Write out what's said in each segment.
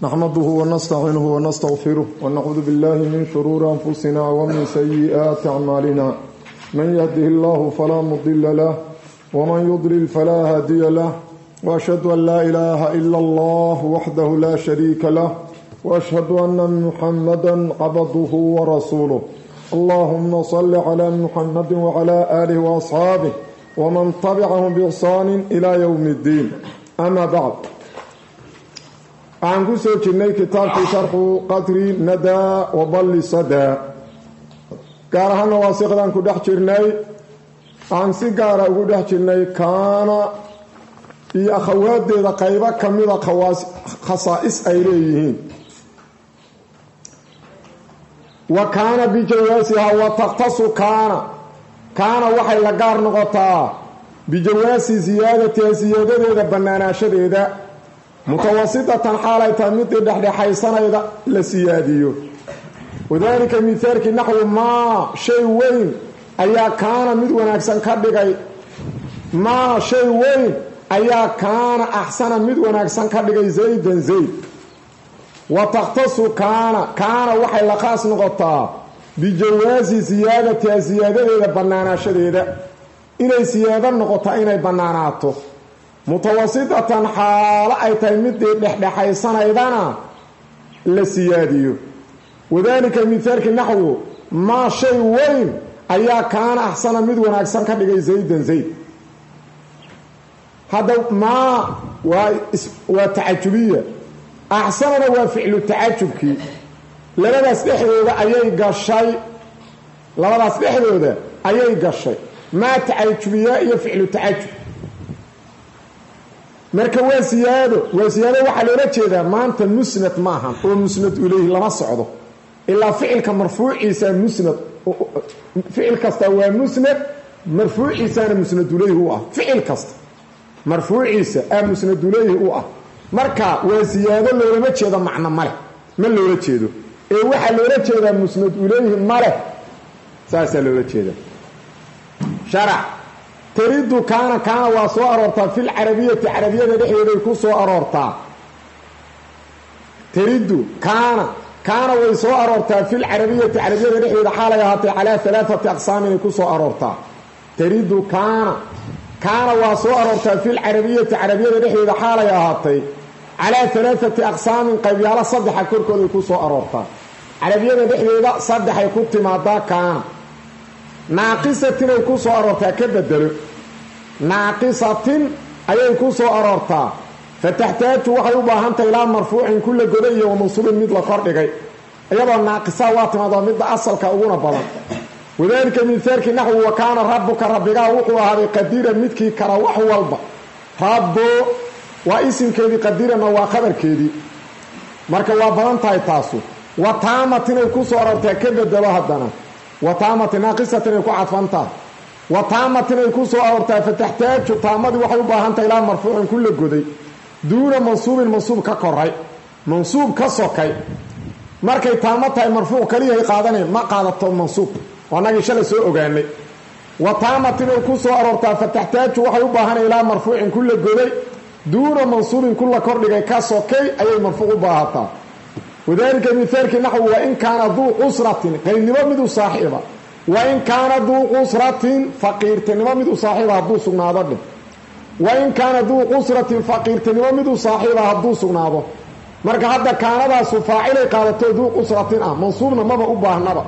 نحمده ونستعينه ونستغفره ونعوذ بالله من شرور أنفسنا ومن سيئات أعمالنا من يهده الله فلا مضل له ومن يضلل فلا هادي له وأشهد أن لا إله إلا الله وحده لا شريك له وأشهد أن محمدا عبده ورسوله اللهم صل على محمد وعلى آله وأصحابه ومن تبعهم بإحسان إلى يوم الدين أما بعد عن قصة جنيه كتاب في شرح قدر ندى وضل صدى قارهنا واسقدان كدح جرني عن سيقارة كدح جرني كان في أخوات دي قيبة كميدة خصائص أيليهين وكان بجواسها وتختص كان وحي لقار نغطاء بجواس زيادة بنانا شديدة متوسطة حالة مثل دحد حيصنا لسياديو وذلك مثالك نحو ما شيء وين أيا كان مدون أحسن كردقي ما شيء وين أيا كان أحسن مدون أحسن كردقي زيدا زيد وتختص كان وحي لقاس نغطاء بجواز زيادة بنانا شديدة إلي زيادة نغطاء إني بناناته متوسطة حالة أي تلميذ لحيصان أيضانا لسياديو وذلك مثالك النحو ما شيء وين أيا كان أحسن مدون أحسن كردقي زيدا زيد هذا ما وتعجبية أحسننا وفعل التعجبك لبداس دحدودا ayay gashay ma taajjubiya iyo ficlu taajjub marka wasiyaado waxa loola jeedaa maanta musnad maaha oo musnad ilayhi lama socdo illa ficilka marfuuciisa musnad ficil kasta waa musnad marfuuciisa musnad ilayhi u ah ficil kasta marfuuciisa musnad ilayhi u ah marka wasiyaado loolama jeedo macna male ma loola jeedo ee waxa loola jeedaa musnad ilayhi male saasa loola jeedaa sharع تريد كان واسو أرورتا في العربية دحيدي كو سو أرورتا تريد كان ويسو أرورتا في العربية دحيدي حالة هاتي على 3 أقسام كو سو أرورتا تريد كان واسو أرورتا في العربية دحيدي حالة هاتي على 3 أقسام قبيالة صدحة كركو كو سو أرورتا عربية دحيدي صدحة كو تمادا كان ناقصة كو سو أرورتا كبدلو ناقصة أي كو سو أرورتا فتحتاج وحي وباهنت إلى مرفوع كل قضية ومنصوب مثل قردقي أيضا ناقصة واتمادا مثل أصل كأغونا بلد وذلك من ذلك نحو وكان ربك وقوى هذه قديرا مثل كروح والبا ربو واسم كذي قديرا وخبر كذي مركا وابلانتا يتاسو وطامة كو سو أرورتا كبدلو هدنا وطامة ناقصة يكو عطفانتا وطامة يكو سو أورتا فتحتاج طامة وحي وباهنت إلى مرفوع كل قدي دون منصوب كقرأي منصوب كسوكي مركي طامتها مرفوع كليه قادني ما قادته منصوب ونجي شل سوء أغاني وطامة يكو سو أورتا فتحتاج وحي وباهن إلى مرفوع كل قدي دون منصوب كل قرأي كسوكي أي مرفوع باهتا وذلك مثالك نحو وإن كان ذو قصرة قيل نمامد صاحبه وإن كان ذو قصرة فقيرت نمامد صاحبه هدو سقناده وإن كان ذو قصرة فقيرت نمامد صاحبه هدو سقناده مركا هذا كان ذا سفاعل قالت ذو قصرة منصوبنا ماذا أباهنا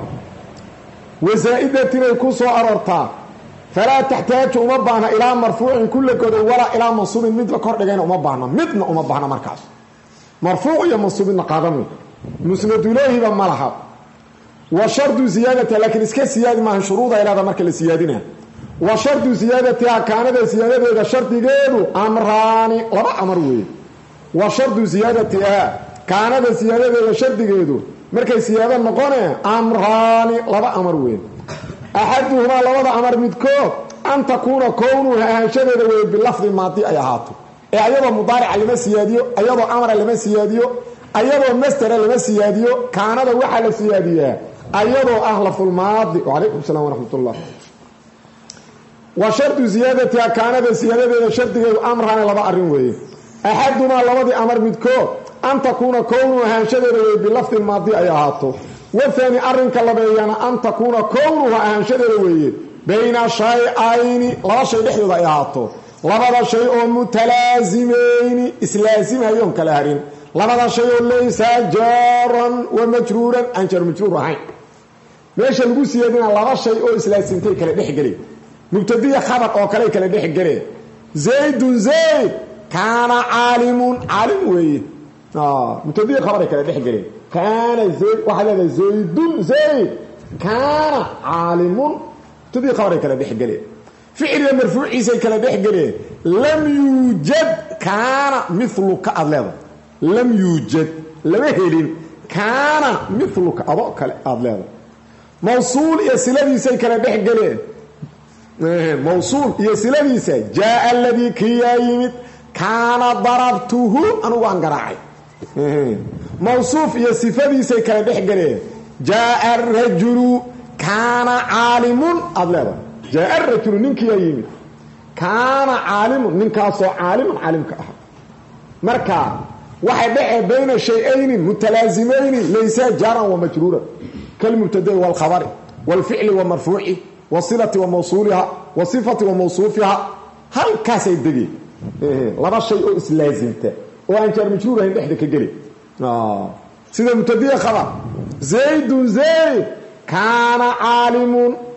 وزائدة يكوسو أررتا فلا تحتاج أمباهنا إلى مرفوع كل قدر ولا إلى منصوب مثل قردقين أمباهنا مثل أمباهنا مركز مرفوع يا منصوب قادمي مسند إليه بملحظ وشرط زيادة لكن اسكي زيادة ما شروطها إلى هذا مركز الزيادين وشرط زيادتها كانت زيادة إذا شرط غيره أمراني لبا أمروي وشرط زيادتها كانت زيادة إذا شرط غيره مركز زيادة نقونه أمراني لبا أمروي أحدهما لبا أمر مدكو أن تكون كونها أنشده باللفظ الماضي أيهاته أيضا مضارع لما سياديو أيضا أمر لما سياديو أيضا مستر لما سياديو كان هذا وحل سيادية أيضا أهلف الماضي وعليكم السلام ورحمة الله وشرط زيادتها كان هذا زيادة شرط أمر هذا لبا أرنوي axadumaa labadii amar midkood an takuuna kownu ahaanshadeeda weeye bilafdi maadi ay ahaato wathani arrinka labeeyana an takuuna kownuha ahaanshadeeda weeye bayna shay-ayni laba shay dhexdooda ay ahaato labada shay oo mutalaazimayni islaasimayoon kala harin labada shay oo laysa jaaran wa majruuran aan jar majruur ahayn meesha lagu siiyadina laba shay oo islaasimtay kala dhexgelay mubtadiya khabar oo kale kala dhexgelay zaydun zayd kaana caalimun caalim weeye mubtadiya khabar kala dhexgelay kaana zayd waxa leedahay zaydun zayd kaana caalimun mubtadiya khabar kala dhexgelay ficil marfuuciisa kala dhexgelay lam yujad kaana mithluka adleeda lam yujad lama helin kaana mithluka ado kale adleeda mawsuul iyo siladiisa kala dhexgeleen mawsuul iyo siladiisa jaa alladhi kiyayimid kaana darabtuhu anugu aan garaacay mawsuuf iyo sifadiisa kala dhexgeleen jaa ar-rajulu kaana caalimun adleeda jaa ar-rajulu ninkii yimid kaana caalimun ninkaasoo caalimun caalimka ah marka waxay dhacay bayna shay-ayni mutalaazimayni laysa jaaran wa majruuran كالمبتدا والخبر والفعل ومرفوعه والصلة وموصولها والصفة وموصوفها هل كاسي دغي لبا شيء اسلازمته وان جار مجرور هين دخدك غلي سيده مبتدا خبر زيد زيد كان عالم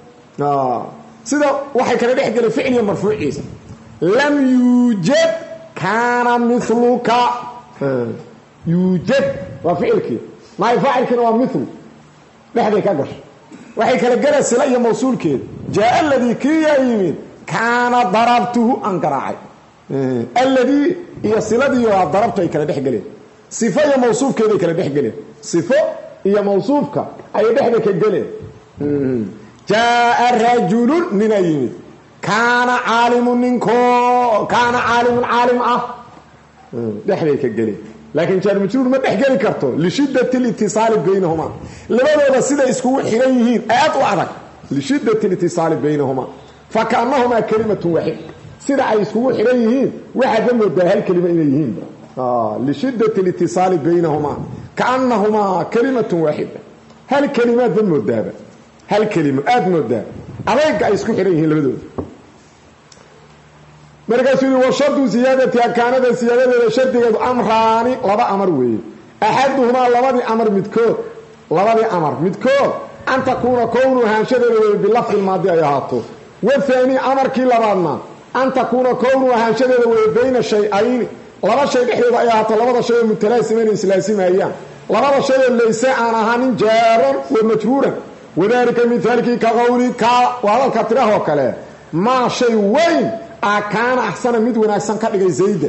سيده waxay kala dhex galay ficil iyo marfuuciisa lam yujad kana mithluka yujad wa fi'lki ma fa'ilkina wa mithlu dhexday ka gasho waxay kala galaan sila iyo mawsuulkeed jaa alladhi kiyayimid kaana darabtuhu an garaacay alladhi iyo siladii waa darabtu ay kala dhex galeen sifo iyo mawsuufkeed ay kala dhex galeen sifo iyo mawsuufka ay dhexda ka galeen jaa ar-rajulun min ayimid kaana caalimun ninko kaana caalimun caalim ah dhexday ka galeen لكن جار مجرور ما دخ غلي كرتو لشده الاتصال بينهما لبدودا سيده اسكو خيران يhiin aad u adag لشده الاتصال بينهما فكانهما كلمه واحده سيده ay isku xiraan yihiin waxa dambe hal kalima inay yihiin لشده الاتصال بينهما كانهما كلمه واحده هل كلمات المدابه هل كلمه aad moodaa adeeg ay isku xiraan yihiin labadooda markaasuu wa shartu ziyadati akaanada ziyadada shartigeedu amraani laba amar weeye axaduhuma labadi amar midkood an takuuna kownu ahaanshadeeda weeye bilafdi maadi ay ahaato wathani amarkii labaadna an takuuna kownu ahaanshadeeda weeye bayna shay-ayni laba shay dhexdooda ay ahaato labada shay oo mutalaasimayna islaasimayaan labada shay oo laysa aan ahaanin jaaran wa majruuran wadaalika mithaalkii ka qawlika waa hadalka tirahoo kale maa shay weyn كان احسن مid wanaagsan ka dhigay zayd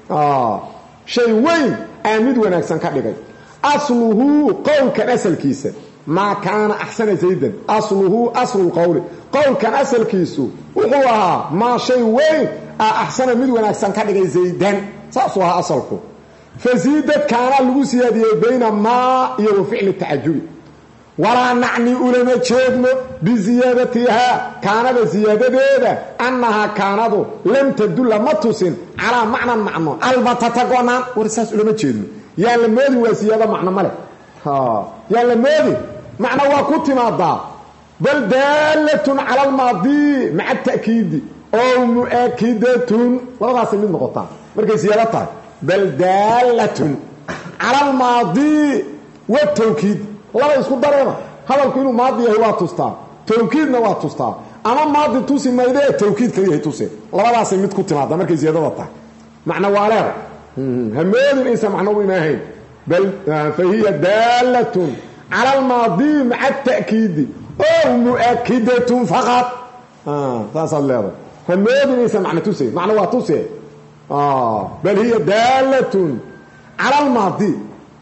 shay weyn mid wanaagsan ka dhigay asluhu qawlkan asalkiisa ma kana ahsana zaydan asluhu aslu alqawl qawlkan asalkiisu wuxuu ahaa ma shay weyn ahsana mid wanaagsan ka dhigay zaydan saasu ahaa asalku fazidat kana lagu siyaadiyay bayna ma iyo fi'l ta'ajjub ولا نعني أولما جيدنا بزيادتها كانت زيادتها أنها كانت لم تدل متوسن على معنى البتتقونا ورساس أولما جيدنا يا لماذا وزيادة معنى ملك يا لماذا معنى وكنت ماضى بل دالة على الماضي مع التأكيد أو مؤكدة ولا غاسل من نقطة مركز زيادتها بل دالة على الماضي والتوكيد laba isku dareema hadalku inuu maadi yahay waa tustaa tawkiidna waa tustaa ama maadi tusi maydee tawkiid kaliya ay tusay labadaas mid ku timaada markay ziyadada tahay macna waaleer hameedin insa macna u imaahayn bal fahiya dalatun ala al-maadi ma'a at-ta'kid aw mu'akkidatun faqat taasal leedo hameedin insa macna tusay macna waa tusay bal hiya dalatun ala al-maadi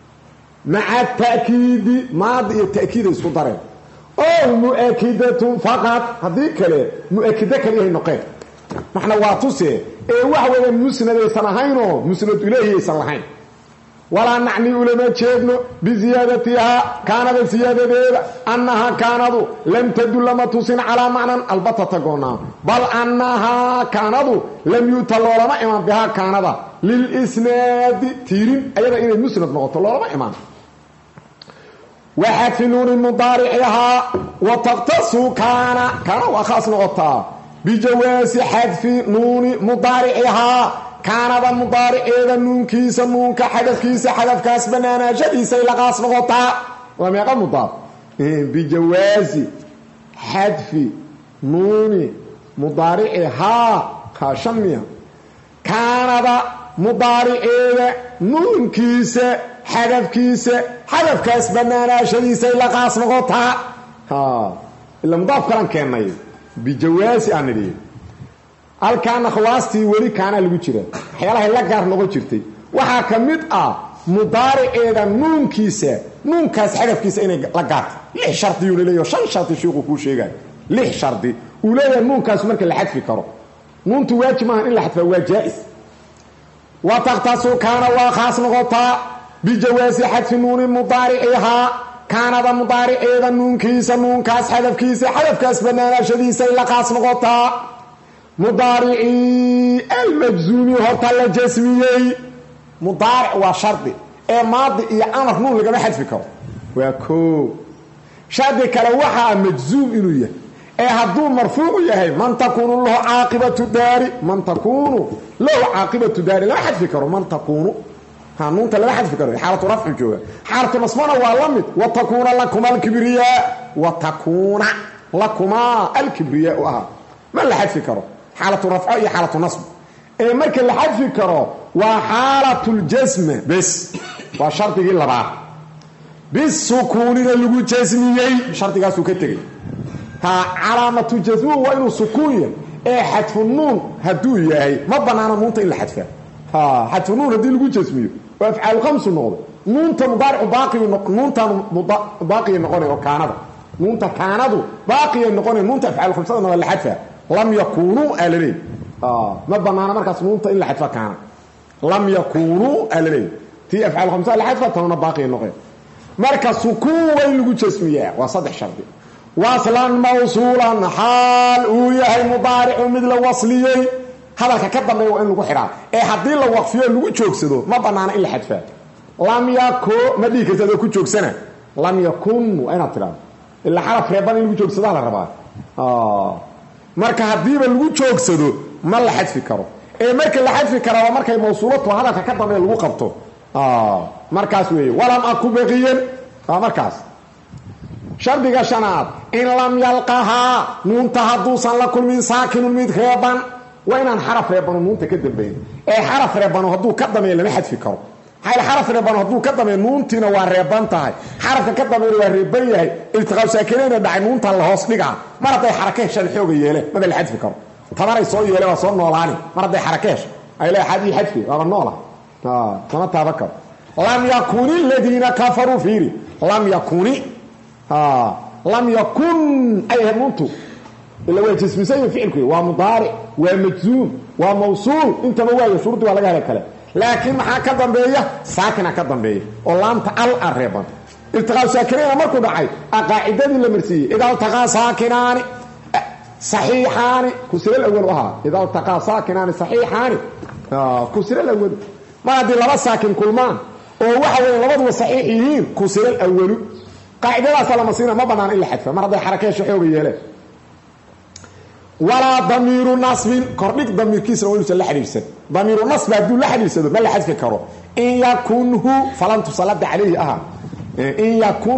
مع التأكيد ماضي التأكيد اسكو دارين او مؤكدة فقط هذيك له مؤكده كليه النقيض نحن واطوسه اي واخ ولا مسند سنهاينو مسند الهي سنهاين walaa nacni ulama jeedno biziyaadatihaa kaanada siyaadadeeda annahaa kaanadu lam tadulla ma tusin calaa macnan albata tagoonaa bal annahaa kaanadu lam yu'ta loolama imaan bihaa kaanada lilisnaadi tiirin ayada inay musnad noqoto loolama imaan waxadfi nuuni mudaaricihaa wa taqtasu kaana waa khaas noqotaa bijawaasi xadfi nuuni mudaaricihaa kaanada mudaariceeda nuunkiisa nuunka xadafkiisa xadafkaas banaanaashadiisay la qaas noqotaa waa meeqa mudaaf bijawaasi xadfi nuuni mudaaricihaa kaashamiya kaanada mudaariceeda nuunkiisa xadafkiisa xadafkaas banaanaashadiisay la qaas noqotaa ila mudaaf kalan keennay bijawaasi aan nidhi halkaana khawaastii weli kaana lagu jira waxyaalahay la gaar noqon jirtay waxaa ka mid ah mudaariceeda nuunkiisa nuunkaas xadafkiisa inay la gaarto 6 shardiyuu leeyahay 5 shardi sheekhu ku sheegay 6 shardi uu leeyahay nuunkaas marka la xadfi karo nuuntu waajib maahan in la xadfa waa jaa'is wa taqtasu kaana waa khaas noqotaa bijawaasi xadfi nuuni mudaaricihaa kaanada mudaariceeda nuunkiisa nuunkaas xadafkaas banaanaashadiisay la qaas noqotaa mudaarici almajzuumi horta la jasmiyey mudaaric waa shardi ee maadi iyo amar nuun lagama xadfi karo waa koo shardi kale waxaa majzuum inuu yahay ee hadduu marfuucu yahay man takuunu lahu caaqibatu daari lama xadfi karo man takuunu nuunta lama xadfi karo xaalatu rafcu jooga xaalatu nasbana waa la mid watakuuna lakuma alkibriyaa watakuuna lakumaa alkibriyaa u ahaa ma la xadfi karo xaalatu rafco iyo xaalatu nasb ee marka la xadfi karo waa xaalatljasma bes waa shardigii labaad bisukuunina lagu jasmiyey shardigaasuu ka tegey calaamatu jasmu waa inuu sukuun yahay ee xadfu nuun hadduu yahay ma banaana nuunta in la xadfaa xadfu nuun haddii lagu jasmiyo oo afcaal khamsu noqdo nuunta mudaaricu nuuntan baaqiya noqonay oo kaanada nuunta kaanadu baaqiya noqonay nuunta afcaal khamsadana waa la xadfaa lam yakuunuu alaleey ma banaana markaas nuunta in la xadfa kaana lam yakuunuu alaleey tii afcaal khamsa la xadfa tanuna baaqiya noqon marka sukuun waa in lagu jasmiyaa waa 3 shardi waslan mawsuulan xaal uu yahay mudaaricu mid la wasliyey hadalka ka dambeeya waa in lagu xidhaa ee haddii la waqfiyo lagu joogsado ma banaana in la xadfaa lam yakun ma dhihi kartid ku joogsana lam yakun waa inaad tiraahdo ilaa xaraf reeban in lagu joogsadaa la rabaa marka haddiiba lagu joogsado ma la xadfi karo ee marka la xadfi kara waa markay mawsuulatu hadalka ka dambeeya lagu qabto markaas weeye walam aku baqiyan waa markaas shardiga shanaad in lam yalqahaa nuunta hadduusan la kulmin saakinun mid reeban waa inaan xaraf reebano nuunta ka dambeyn ee xaraf reebano hadduu ka dameeyo lama xadfi karo xaraf reebano hadduu ka dameeyo nuuntiina waa reeban tahay xarafka ka dameeyna waa reeban yahay iltiqaa saakinayna dhacay nuunta la hoos dhigaa mar hadday xaraka heshaan xooga yeele maba la xadfi karo tabaray soo yeele waa soo noolaani mar hadday xaraka hesho ay leeyahay xadii xadfi waaba noola sama taaba karo lam yakuni aladiina kafaruu fiiri lam yakuni lam yakun ay nuuntu ila waa jismisay ficilku waa mudaaric waa majzuum waa mawsuul intaba waa shuruudi waa laga helay kale laakiin maxaa ka dambeeya saakina ka dambeeya oo laamta al areeban iltiqaa saakinayna markuu dhacay qaacidadii la marsiiyey idaa iltaqaa saakinaani saxiixaani kusira alawal ahaa idaa iltaqaa saakinaani saxiixaani kusira alawal ma haddii laba saakin kulmaan oo waxa weeye labaduba saxiix yihiin kusira alawalu qaacidadaas lama siina ma banaana in la xadfa mar hadday xarakeesha xooga yeeleen walaa damiiru nasbin kordhig damiirkiisana waa inuusan la xidhiidhsan damiiru nasbi hadduu la xidhiidhsado ma la xadfi karo in yakunhu falan tusalada calayhi aha in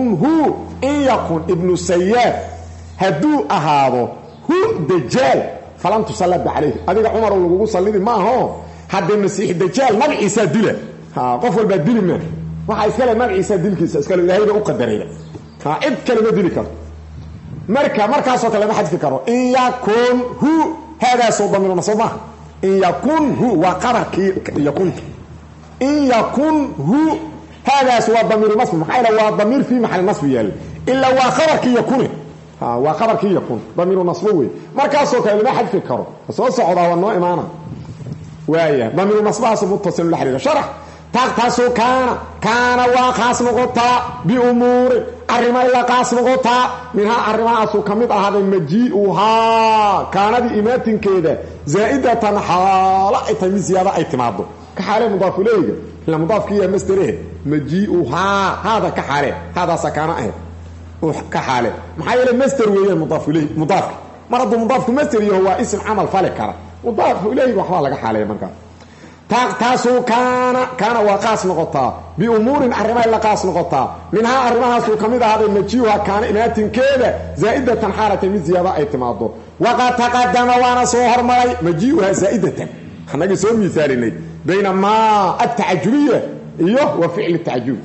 yakun ibnu sayaad hadduu ahaado hu dajaal falan tusalada calayhi adiga cumar lagugu sallidi maaho haddee masiix dajaal magaciisaa dila qof walbaa dili maa waxaa iskale magaciisaa dilkiisa iskale ilaahayba u qadarayba cid kale ma dili karo markaasoo kale lama xadfi karo in yakun hu haadaasoo damiiru nasb maaha in yakun hu waa qabarkii yakunta in yakun hu haadaas waa damiiru nasb maxaa ila waa damiir fii maxali nasbi yaalla ilaa waa khabarkii yakune waa khabarkii yakun damiiru nasbo wey markaasoo kale lama xadfi karo soo socdaa waa noo imaana waaya damiiru nasbahaas muttasil la xiriira sharax تقتص كان وخاص نقطة بأمور أرما إلا قاس نقطة منها أرما أسو كميد هذا مجيئها كانت إمات كده زائدة حالة تميز زيادة اعتماده كحالة مضاف إليه لا مضاف كيه مستره مجيئها هذا كحالة هذا سكانه كحالة محايل المستر وهي مضاف إليه مضاف مرض مضاف مستر هو اسم عمل فلك مضاف إليه وحوالك حالة مركب تقتصو كان وقاس نقطة بأمور أرما إلا قاس نقطة منها أرماها سو كميدة هذا المجيوها كان إنات كده زائدة حالة من زيادة اعتماده وقد تقدم وانا صهر ماي مجيوها زائدة خلنا نسوي مثالي بينما التعجبية وفعل التعجب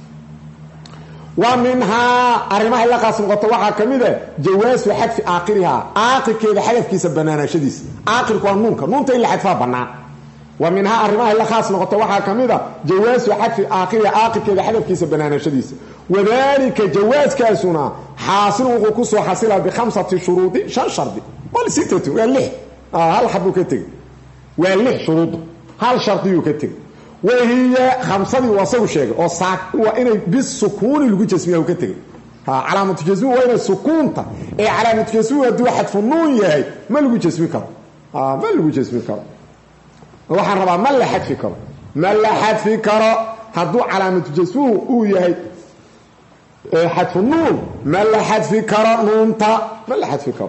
ومنها أرماها إلا قاس نقطة وحا كميدة جواز وحدف آخرها آخر كده حدف كيس بنانا شديس آخر كوان نونتا إلا حدفها بنانا ومنها أرماها إلا خاص نقطة وحا كميدة جواز وحدف آخر كده حدف كيس بنانا شديس وذلك جواز كاسونا حاصل وقصو حاصلها ب5 شروط 5 شرط ولا 6 ولا هل حبو كتك ولا شروط هل شرطيو كتك وهي 5 وصو شيء او وإن بالسكون اللي جسميه كتك علامة جزمه وين السكون اي علامة جزمه دو حذف النون ياهي ما لو جسمي كره ما لو جسمي كره waxaan rabaa ma la xadfi karo haduu calaamatu jasmu uu yahay xadfu nuun ma la xadfi karo nuunta ma la xadfi karo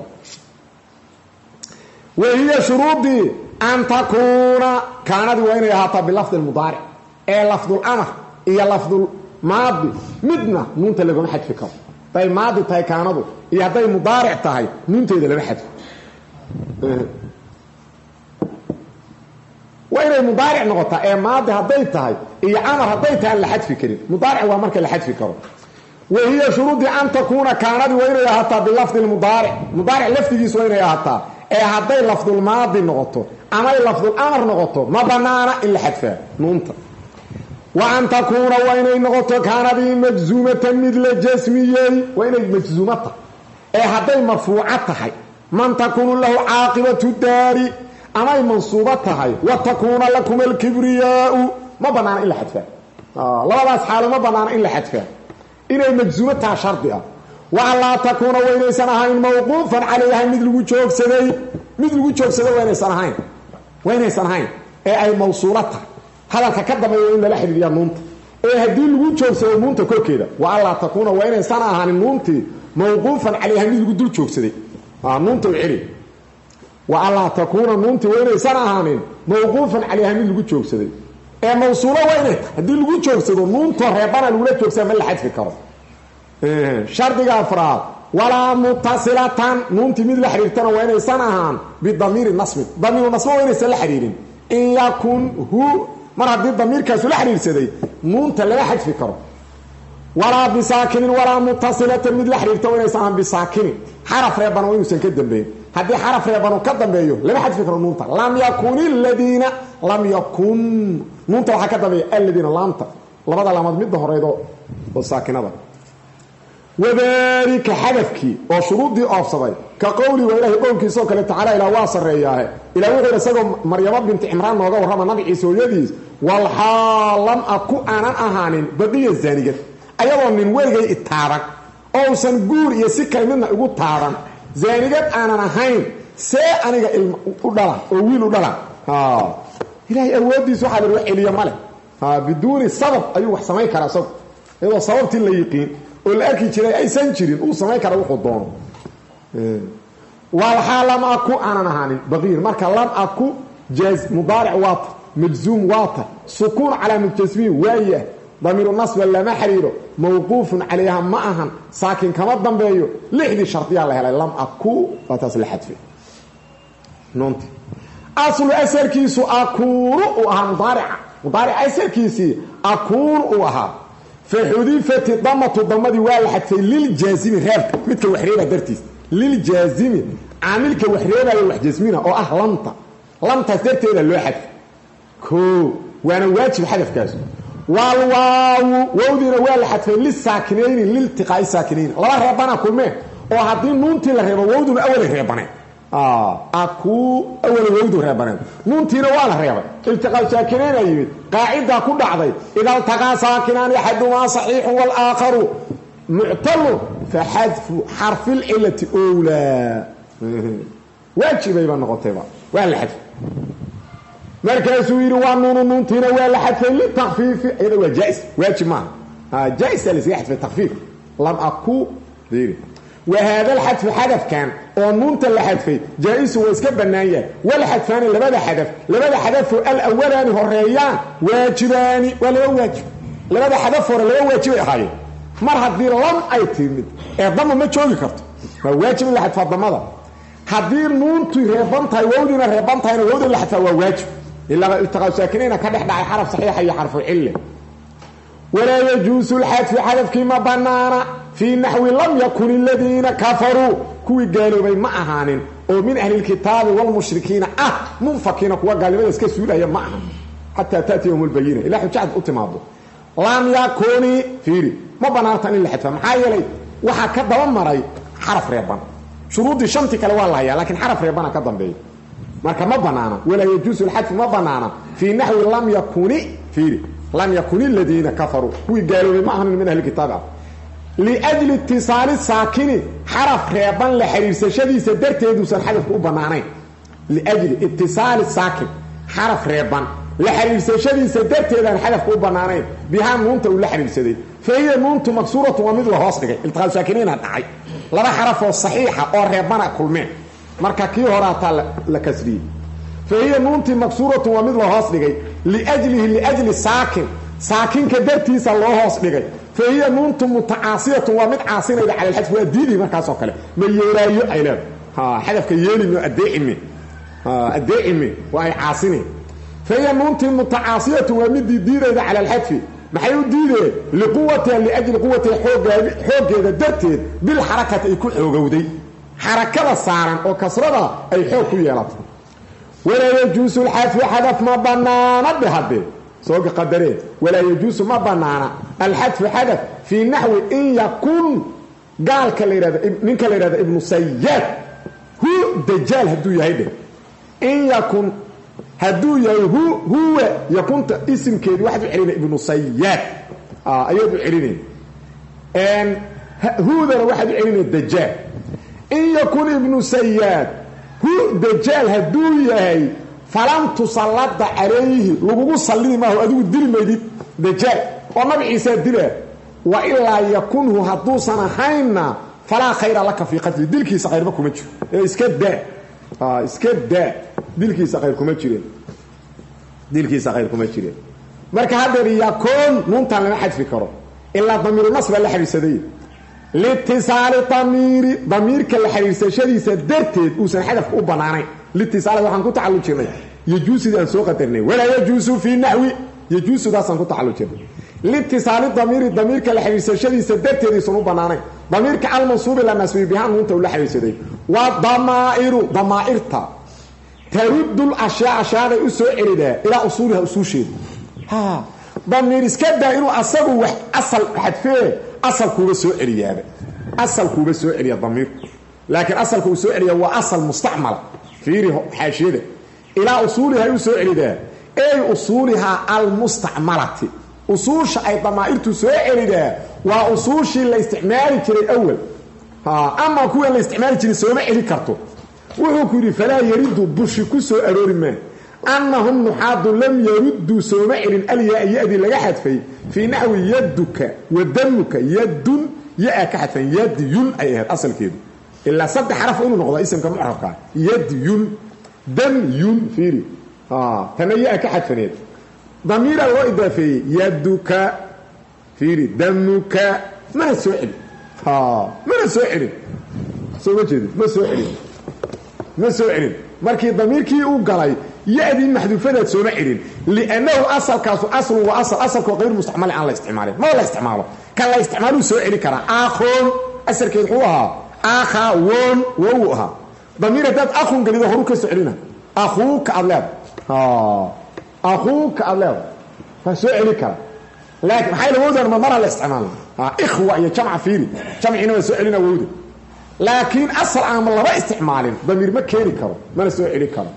وهي شروطي أن تكون كانت وين يهاتا بلفظ المضارع اي لفظ الأمر اي لفظ الماضي مدنا نونتا لغم حدف كaro طيب ماضي تاي كانت اي هداي مضارع تاي نونتا لغم حدف وإن مضارع نقطة اي ماضي هديتها اي عمر هديتها اللي حد في كريم مضارع وامرك اللي حد في كريم وهي شروط أن تكون كانت وين يهاتا باللفظ المضارع مضارع لفظي وين يهاتا اي هدي لفظ الماضي نقطة اما لفظ الامر نقطة ما بنانا الا حدفها نونتا وأن تكون وين نقطة كانت مجزومة مثل جسمية وين مجزومة اي هدي مرفوعتها من تكون له عاقبة الدار أما منصوبتها وتكون لكم الكبرياء ما بنانا إلا حدفها لا بس حاله ما بنانا إلا حدفها إنه مجزومتها شرطها وألا تكون وين سنهين موقوفا عليها مثل وجوك سدي وين سنهين أي موصولتها هذا تقدم إن لا حد ينونت هدي الوجوك سدي نونت كل كده وألا تكون وين سنهين نونت موقوفا عليها مثل وجوك سدي نونت العري وألا تكون نونت وين سنهين موقوفا عليها مثل وجوك سدي موصولة وين هدي الوجوك سدي نونت ريبانا الولاد جوك سدي ما حد في كرم شرط أفراد ولا متصلة نونتي مثل حريرتنا وين سنهان بالضمير النصب ضمير النصب وين سل حريرين إن يكون هو مرة دي الضمير كسل حرير سدي نونت لا حد فكره ولا بساكن ولا متصلة مثل حريرتنا وين سنهان بساكن حرف ريبانو وين سنكدم بيه هدي حرف ريبانو كدم بيه لا حد فكره نونت لم يكن الذين لم يكن نونت waxa ka dambeeyay alladina laamta labada laamad mid horeedo oo saakinada وذلك حذفكي وشروطي أفصبي كقولي وإلهي قولكي سوك تعالى إلى واصر رياه إلى وغير سيقو مريم بنت عمران وغا ورحمة نبي عيسو يديس والحال لم أكو أنا أهانين بقية الزانية أيضا من وغي التارك أو سنقور يسيكي منا يقول تارك زانية أنا أهين سي أنا أدلا أويل أدلا إلهي أودي سوحة للوحي لي مالك بدون سبب أيوه حسمي كراسوك إذا صببت اللي يقين والأكي جري أي سنجرين أو سماي كره وخدون والحال لم أكو أنا نهاني بغير مركا لم أكو جاز مضارع واطر مجزوم واطر سكون على مجزمين وياه ضمير النصب ولا ما حريره موقوف عليها معها ساكن كما ضمبيو لحدي شرطيه الله لم أكو وتصلحت فيه نونتي أصل أسر كيسو أكون وها مضارع أسر كيسي أكون وها فحذيفة ضمة واحد للجازم رابط مثل وحريبة درتيس للجازم عاملك وحريبة وحجزمينة أو لمتا درتي إلى الواحد كو وانا واجب حدث كاسو والواو وودينا واحد للساكنين للالتقاء الساكنين الله ربنا كل ما وهدين نونتي لريبا وودنا أول ريبانا أكو أول وودو ريبانين نون تينا والا ريبان التقى ساكنين أيمد قاعدة كل عضي إذا التقى ساكنان أحدهما صحيح والآخر معتل فحذف حرف العلة أولى واجب يبقى نقطة ولا حذف مركز ويروان نون تينا ولا حذف للتخفيف إذا هو جائز واجب معه جائز اللي يحذف التخفيف لم أكو ذيري وهذا الحذف حذف كان ونونت اللي حذفه جائز واسكب الناية ولا حذفان اللي بدأ حذفه الأولاني هو الريان واجباني ولا هو واجب اللي بدأ حذفه ولا هو واجب هاي مرة دير لم أيتمد الضم ما تشوفي كرت واجب اللي حذف الضم هذا هدير نونت ريبانتاي وودينا ريبانتاي وودي اللي حذفه واجب إلا التقوا ساكنين كده داعي حرف صحيح هي حرف العلة ولا يجوز الحذف حذف كما بنانا في نحو لم يكن الذين كفروا كوي قالوا بي ما أهانين ومن أهل الكتاب والمشركين منفكين كوا قالوا بي اسكي سؤال هي معهم حتى تأتيهم البينة إلا حجاد أتماضوا لم يكن فيري ما بنارتان اللي حذف محايا لي وحا كدوان مرأي حرف ريبان شروط شمتك الوالله هي لكن حرف ريبان كدوان بي marka ma banaana wala yajuusu alhadf ma banaana fi nahwi lam yakuni alladheena kafaru kuwi gaaloway ma ahan min ahli kitaab li ajli ittisal saakini haraf reeban la xiriirsashadiisa darteedu san hadafku u banaanayn li ajli ittisal saakin haraf reeban la xiriirsashadiisa darteedan hadafku u banaanayn biha nuunta u la xiriirsaday fahiya nuuntu maksuratu wa mid la hoos dhigay iltiqal saakiniina dhacay laba haraf oo saxiixa oo reebana kulmeen marka kii horaata la kasriye fahiya nuunti maksuratu wa mid la hoos dhigay li ajli saakin ka dartiisa loo hoos dhigay fahiya nuuntu mutacaasiyatu wa mid caasinayda cala alhadf wa diidi markaas oo kale ma yeelaayo ay leed hadafka yeelimo adeecimi wa ay caasini fahiya nuunti mutacaasiyatu wa mid diidayda cala alhadf maxay u diideen liquwati li ajli quwati xoogeeda darteed bil harakati ay ku xoogowday حركة صارن أو كسرة أي حرك يلات ولا يجوز الحذف حذف ما بنانا بهذه سوق قدرين ولا يجوز ما بنانا الحذف حذف في نحو إن يكون قال من كاليراد ابن سياد هو دجال هدو يهيده إن يكون هدو هو يكون اسم كيد واحد يعلن ابن سياد أيضا يعلنين ان هو ذا واحد يعلن الدجال إن يكون ابن سياد هو دجال هدوية فلم تسلط عليه لغو صلي ما هو أدو الدل ميدي دجال ونبي عيسى الدل وإلا يكونه هدوسنا حينا فلا خير لك في قتل دلكي سخير بكم مجر اسكت دا دلكي سخيركم مجرين مركا هذا يكون نونتان لما حد فكره إلا ضمير النصب اللي حريسة لاتصال ضمير كل حريسة شديسة درتد وسن حدف أبناني لاتصال وحن كنت تعلو جميع يجوز إذا سوق ترني ولا يجوز في النحو يجوز إذا سن كنت تعلو جميع لاتصال ضمير كل حريسة شديسة درتد سنو بناني ضمير كالمنصوب إلى النسبي بها نونت ولا حريسة دي وضمائرتا ترد الأشياء أشياء أسوء إلى أصولها أصول شيء ضمير اسكدا إنه أصل حدفيه أصل كوبا سوء إليه الضمير لكن أصل كوبا سوء إليه هو أصل مستعمل فيه حاشية إلى أصولها يسوء إليه أي أصولها المستعملة أصول شيء ضمائر تسوء إليه وأصول شيء الاستعمال كري أول أما كوبا الاستعمال كري سوء إليه كرتو وحكوري فلا يرد بشكو سوء أرور ما أنهم نحاض لم يردوا سومعر الياء يأذي لجحد في نحو يدك ودمك يد يأك حتى يد ين أي أصل كده إلا صد حرف أنه نقضى اسم كمعرف قال يد ين دم ين فيري تنيأك حد فنيد ضمير الوئدة في يدك فيري دمك ما السؤال ما السؤال سوى جديد ما سؤال markii damiirkii uu galay yaadii maxduufada soo macirin li'annahu asalkaas aslu wa asalku غير mustacmal aan la isticmaalin ma la isticmaalo kan la isticmaalo soo celi kara akhun asalkeedu wuxuu ahaa akhawun wuha damiir dad akhun galido horu ka soo celina akhuka adlab fa soo celi kara laakiin maxay la wadaan ma mara la isticmaalo ikhwa iyo jamca fiiri jamcina waa soo celina wawda laakiin asal aan laba isticmaalin damiir ma keeni karo mana soo celi karo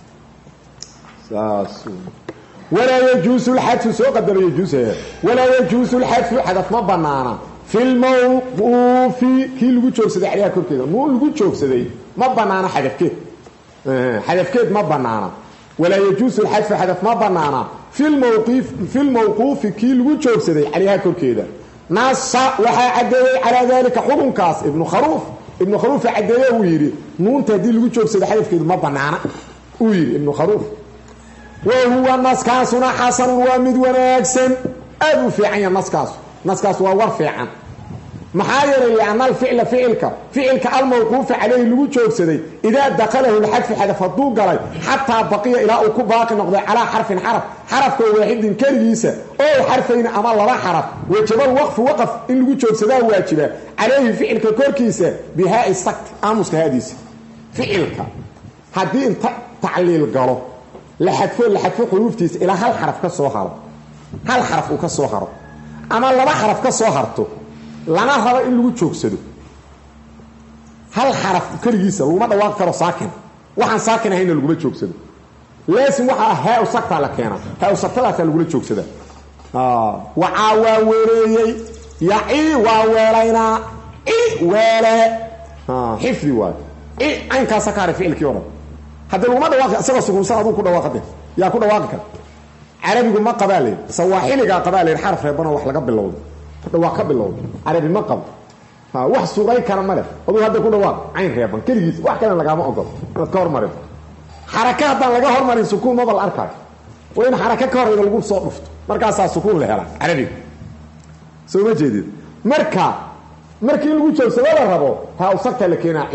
saasu ولا يجوز الحذف سو قدر يجوز ولا يجوز الحذف حذف ما بنانا في الموقوف كي لو جوجسدي عليها كركيده مو لو جوجسدي ما بنانا حذفكيد ما بنانا ولا يجوز الحذف حذف ما بنانا في الموقوف كي لو جوجسدي عليها كركيده نص وحا عدي على ذلك حكم كاس ابن خروف عديه ويري نونتا دي لو جوجسدي حذفكيد ما بنانا ويري ابن خروف وهو النسكاسنا حسن ومد وناكسن أبو في عين نسكاس وورفعا محاير لأن الفعل فعلك الموقوف عليه الوجوب سدي إذا دخله الحذف حذف الضوء قال حتى بقي إلى أكو باقي نقضي على حرف كواحد كريسة أو حرفين أمال الله حرف وجب الوقف وقف إن الوجوب سدا واجبه عليه فعلك كركيسة بهاء السكت أمس هاديس فعلك هدين تعليل قالوا لحذف حروفتيس الى هل حرف كسو هرو اما لبا حرف كسو هرتو لنا ربا ان لو جوجسدو هل حرف كليسا لوما دواaq karo saakin waxaan saakinahay in lagu joogsado laasin waxa haa u sakta la keena haa u sakta la lagu joogsada waa weereyay ya'i waa weelayna weele xifdi waa aan ka sakar ficilkii wada هذا لو ما دواق اسغو سكون ادو كدواقده يا كدواقك عربي ما قبالي سواحلي قبالي الحرف ربنا wax laga bilowdo dawaaqa bilowdo عربي ما قب wax suuqay kana male adu hada ku dhawaaq ayn reeban kaligiis wax kale laga ma ogol ka hormarin xarakadan laga hormarin sukuun ma bal arkaa وين حركه ka hor lagu soo dhufto markaas sukuun la helaa عربي soo ma jeedid markii lagu joogsado la rabo ha usagta la keenaa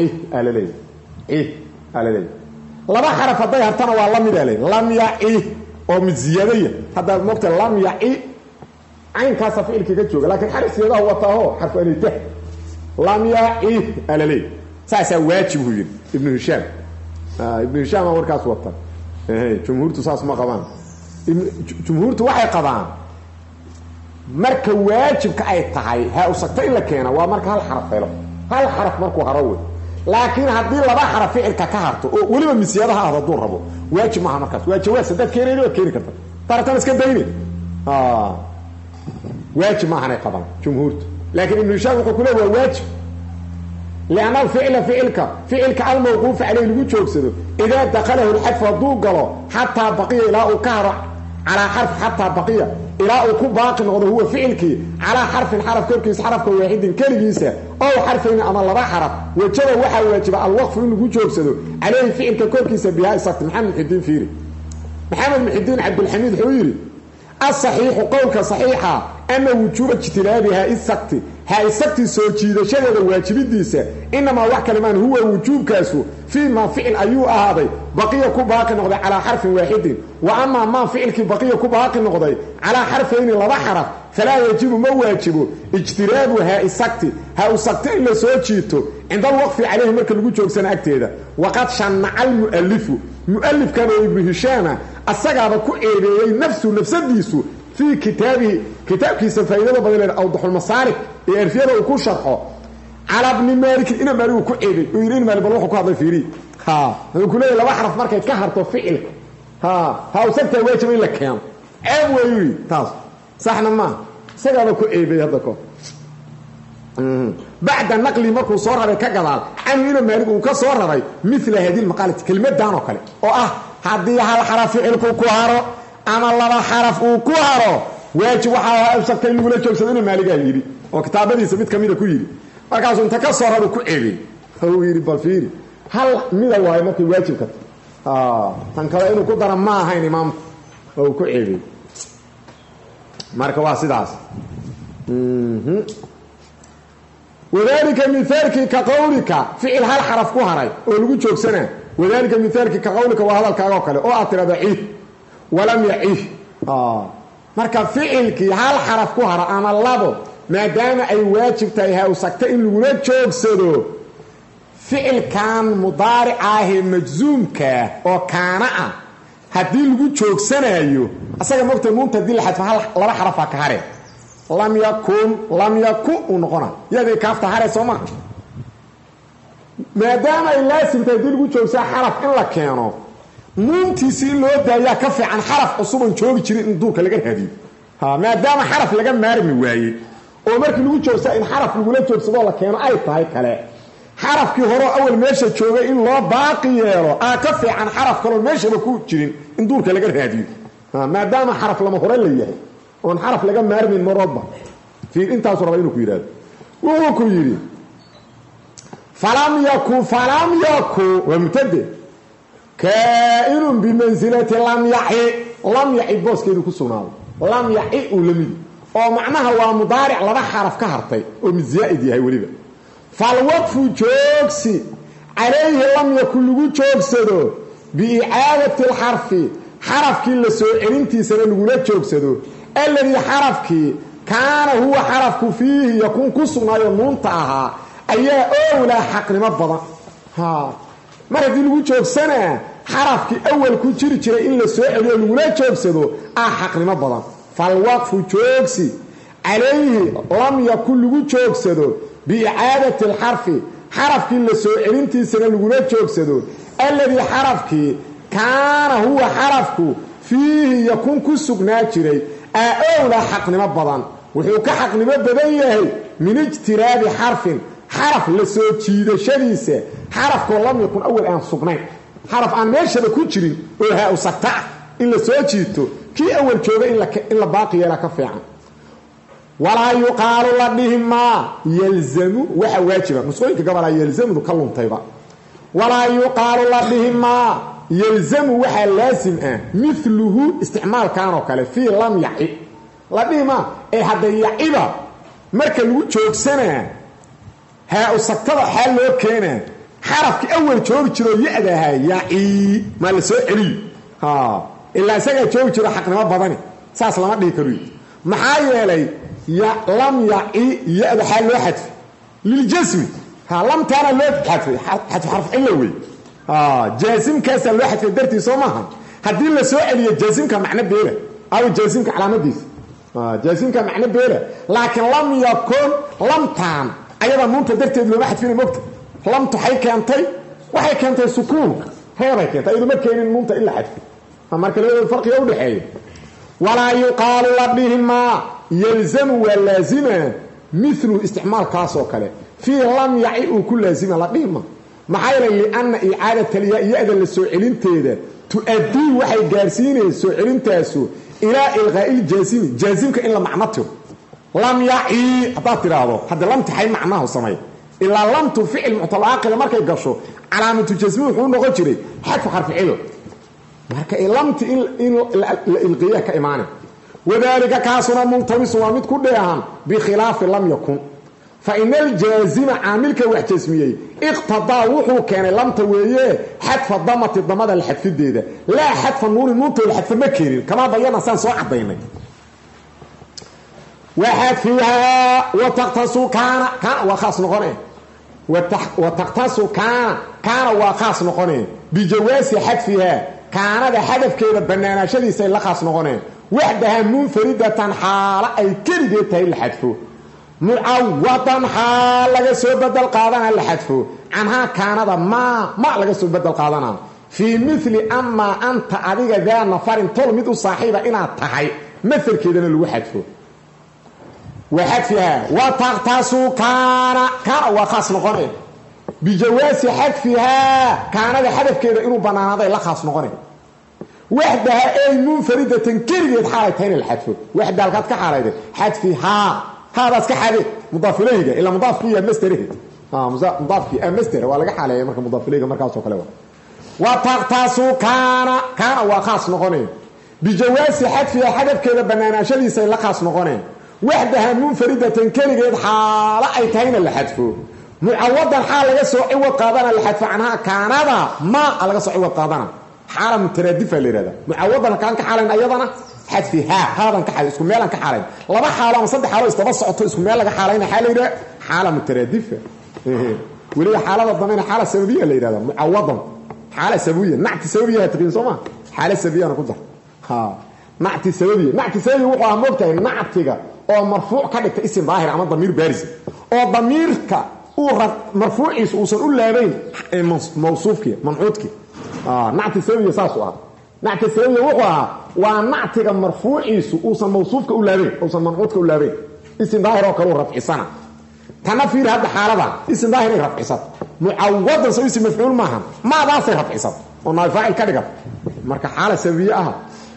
alalay لما حرف هذا هرتنا والله مدالي لم يعي او مزياديه هذا موقت لم يعي عين كاسه فعل كي جوج لكن حرف سيده هو تاهو حرف انيته لم يعي على ساسا واجب هو ابن هشام ابن هشام وركاس وطن جمهورته ساس ما قبان جمهورته waxay qabaan marka waajibka ay tahay ha usagta in la keena waa marka hal xaraf markuu harawo لكن هذه لبا حرف فعلك كهرته ولما مسيادها هذا دور ربو واجب معها مركز واجب سداد كيريني وكيري كرت ترى اسك دايني واجب معها قبل جمهورته لكن ابن هشام يقول له واجب لأن فعلك الموقوف عليه لو جوجسدو إذا دخله الحذف ضو قالو حتى بقي لا كهر على حرف حتى بقي إلى أكو باقي نقضه هو فعلك على حرف كركيس حرف واحد كركيسة أو حرفين أما الله حرف وجب واجب الوقف إنه جوجسدو عليه فعلك كركيس بها سكت محمد محدين عبد الحميد حويري الصحيح قولك صحيحة أن وجوب اجتنابها السكت سوجيده شيء واجبيديسه انما wax kaliman huwa wujub kaasu فيما فعل ايو اهاday بقيه كباقي نقضي على حرف واحد واما ما فعلك بقيه كباقي نقضي على حرفين لبا حرف فلا يجب ما واجب اجتنابها السكت السكت الا سوجيته عند الوقف عليه marka lagu joogsan agteeda waqad shanna المؤلف كان ابن هشام asagaaba ku eedeeyay nafsadiisu في كتاب كيس فايده بدل اوضح المصارف يرفيده وكو شرحه على ابن مالك ان مالك كو ايبي ويرين مالك بل وحو كهدل فيري يقول لي لو حرف markay ka harto ficil وسبت واجب لك كان ويري تاس صحنا ما سغaba ku eebay hada ko بعد النقل markuu soo raray ka gadaal amiina maalك uu ka soo raray مثل هذه المقاله كلمتان oo kale oo hadii hal xaraf ficilku ku haro ama laba xaraf uu ku haro waajib waxa uu sabtay lagu la joogsadana maaliga yiri oo kitaabadiisa mid kamid ku yiri markaas inta ka soo raro ku eebay uu yiri balfiiri hal mid waay markii waajibka tan kale inuu ku dara ma ahayn imaam oo ku eebay marka waa sidaas وذلك مثالك كقولك فعل هل حرف ku haray oo lagu joogsana وذلك مثالك كقولك waa hadalkaaga kale oo aad tirada ولم يعيش marka ficilkii hal xaraf ku hara ama labo maadaama ay waajib tahay ha usagta in lagu la joogsado ficilkan mudaaric ah majzuumka oo kaana hadii lagu joogsanayo asaga moogta muntadil xadfa hal laba xaraf ka hare lam yakun noqona yadi kaafta hare sooma maadaama ay laasimtahay dii lagu joogsaa xaraf in la keeno nuuntiisii loo daayaa ka fiican xaraf cusuban joogi jirin in duurka laga raadiyo maadaama xaraf laga maarmi waayey oo markii lagu joogsaa in xaraf lagula joogsadoo la keeno ay tahay kale xarafkii horeo awal meesha joogay in loo baaqi yeelo ka fiican xaraf kaloo meeshaba ku jirin in duurka laga raadiyo maadaama xaraf lama hore la yahay oon xaraf laga maarmin maroodba fiir intaasu raba inuu ku yidhahdo wuxuu ku yidhi falam yakun waa mubtade kaa'inun bimansilati lam yaci booskeedu ku sugnaaday lam yaci uu la midi oo macnaha waa mudaaric laba xaraf ka hartay oo mid zaa'id yahay weliba falwaqfu joogsi calayhi lam yakun lagu joogsado biicaadati alxarfi xarafkii la soo celintiisana lagula joogsado alladii xarafkii kaana huwa xarafku fiihi yakun ku sugnaayo nuunta ahaa ayaa owlaa xaqnimo badan mar haddii lagu joogsanaa xarafkii awal ku jiri jiray in la soo celiyo lagula joogsado xaqnimo badan falwaqfu joogsi calayhi lam yakun lagu joogsado biicaadati alxarfi xarafkii la soo celintiisana lagula joogsado alladii xarafkii kaana huwa xarafku fiihi yakun ku sugnaa jiray owlaa xaqnimo badan wuxuu ka xaqnimo badan yahay min ijtiraabi xarfin xaraf la soo jiidashadiisa xarafkoo lam yakun awal aan sugnayn xaraf aan meeshaba ku jirin oo haa u sagta ah in la soo jiito kii awal jooga in la baaqi yeela ka fiican walaa yuqaalu la dhihi maa yalzamu waxa waajiba nusqooyinka gabalaa yalzamudu ka luntayba walaa yuqaalu la dhihi maa yalzamu waxaa laasim ah miluhu isticmaalkan oo kale fii lam yaci la dhihi maa ee hadda yaciba marka lagu joogsanaa haa u sagtada xaal loo keenaa xarafkii awal joogi jiroo ya-da ahaa yaci maa la soo celiyo ilaa isagaa joogi jiro xaqnimo badani saas lama dhihi karo maxaa yeelay lam yaci ya-da xaal loo xadfay liljasmi lamtaana loo xadfay xadfu xarf cilo wey jaasimkaasaa loo xadfay dartii soo maaha haddii la soo celiyo jaasimka macno beela aw jaasimka calaamadiisa jaasimka macno beela laakiin lam yakun lamtaan ayada nuunta darteed looma xadfina mogta lamtu waxay keentay sukuunka reebay keentay iyadu ma keenin nuunta in la xadfay marka labadooda farqiga udhexeeya walaa yuqaalu la dhihi maa yalzamu waa laazima miluhu isticmaalkaasoo kale fii lam yaci uu ku laazima la dhihi ma maxaa yeelay lianna icaadatalya ya-da la soo celinteeda tu-addii waxay gaarsiinaysa soo celintaasu ilaa ilqaa'i ljaasimi jaasimka in la macno tiro lam yaci haddaad tidhaahdo hadda lamti xay macnahu samay ilaa lamtu ficil muctalcaaqila markay gasho calaamatu jasmi wuxuu noqon jiray xadfu xarfi cilo marka lamti in la ilqiya ka imaanay wadaalika kaasuna multabisu waa mid ku dheehan bikhilaafi lam yakun fa ina aljaazima caamilka wax jasmiyey iqtadaa wuxuu keenay lamta weeye xadfa damati damada la xadfideeda laa xadfa nuuni nuunta la xadfa ma keenin kamaa bayana saan soo cadaynay waxadfihaa wataktasu kaana waa khaas noqone wataktasu kaana waa khaas noqoneen bijawaasi xadfihaa kaanada xadafkeeda banaanaashadiisa ay la khaas noqoneen waxdaha munfaridatan xaalo ay keligeed tahay la xadfo mucawadan xaal laga soo bedel qaadana la xadfo canhaa kaanada ma laga soo bedel qaadana fii mili amaa anta adiga daa nafarin tol mid u saaxiiba inaad tahay maelkeedana lagu xadfo waxadfihaa wataktasu kaana waa khaas noqone bijawaasi xadfihaa kaanada xadafkeeda inuu banaanaaday la khaas noqone waxdaha ay munfaridatan keligeed xaalay tahayna la xadfo waxda halkaad ka xaalayde xadfihaa haadaas ka xade mudaafilayga ilaa mudaafku yaa masderaheed mudaafkii masdera waa laga xaaleeya marka mudaafilayga markaasoo kale wataktasu kaana waa khaas noqoneen bijawaasi xadfihaa xadafkeeda banaanaashadiisay la khaas noqoneen waxdaha munfaridatan keligeed xaalo ay tahayna la xadfo mucawadan xaal laga soo ciwad qaadana la xadfo canhaa kaanada laga soo ciwad qaadana xaala mutaraadifa la yihahda mucawadan kaan ka xaalayn ayadana xadfihaa haadan ka xaalayn isku meelaan ka xaalayn laba xaalo ama saddex xaalo isdaba socoto isku meel laga xaalayna xaa la yidhaha xaala mutaraadifa weliba xaalada dambena xaala sababiya la yidhahda mucawadan xaala sababiya nacti sababiya taqiin soo ma xaala sababiyana ku dar nacti sababiya wuxuu ah moogtahay nactiga oo marfuuc ka dhigta isim daahir ama damiir baaris oo damiirka مرفوعيس وصل أولابين موصوفك منعوتك نعت السببية ساسوها نعت السببية وقوها ونعتك مرفوعيس وصل موصوفك أولابين وصل منعوتك أولابين اسم ظاهر وكالو رفع سنة تنفير هذا حالة اسم ظاهر رفع سنة معوضا سوى اسم مفعول معهم ما ضاصي رفع سنة ونفاعل كدقب مركا حالة سببية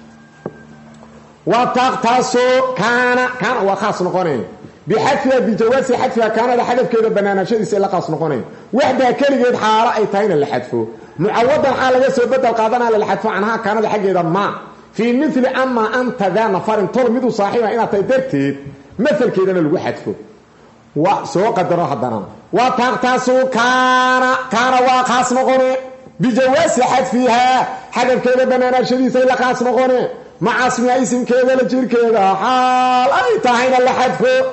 وتقتصو كان وخاص نقونين بحذفها بجواز حذفها كان لحذف كده بنانا شديس إلا قاص نقونين وحدها كلمة حالة أي تاين اللي حذفه معوضا حالة يسوي بدل قادنا للحذف عنها كان لحق إذا ما في مثل أما أنت ذا نفر ترمد صاحبها إنا تيدرتيد مثل كده اللي حذفه وسوى قدر حدنا وتقتصو كان وخاص نقونين بجواز حذفها حذف كده بنانا شديس إلا قاص نقونين مع اسمها اسم كذا لجير كذا حال أي تاين اللي حذفه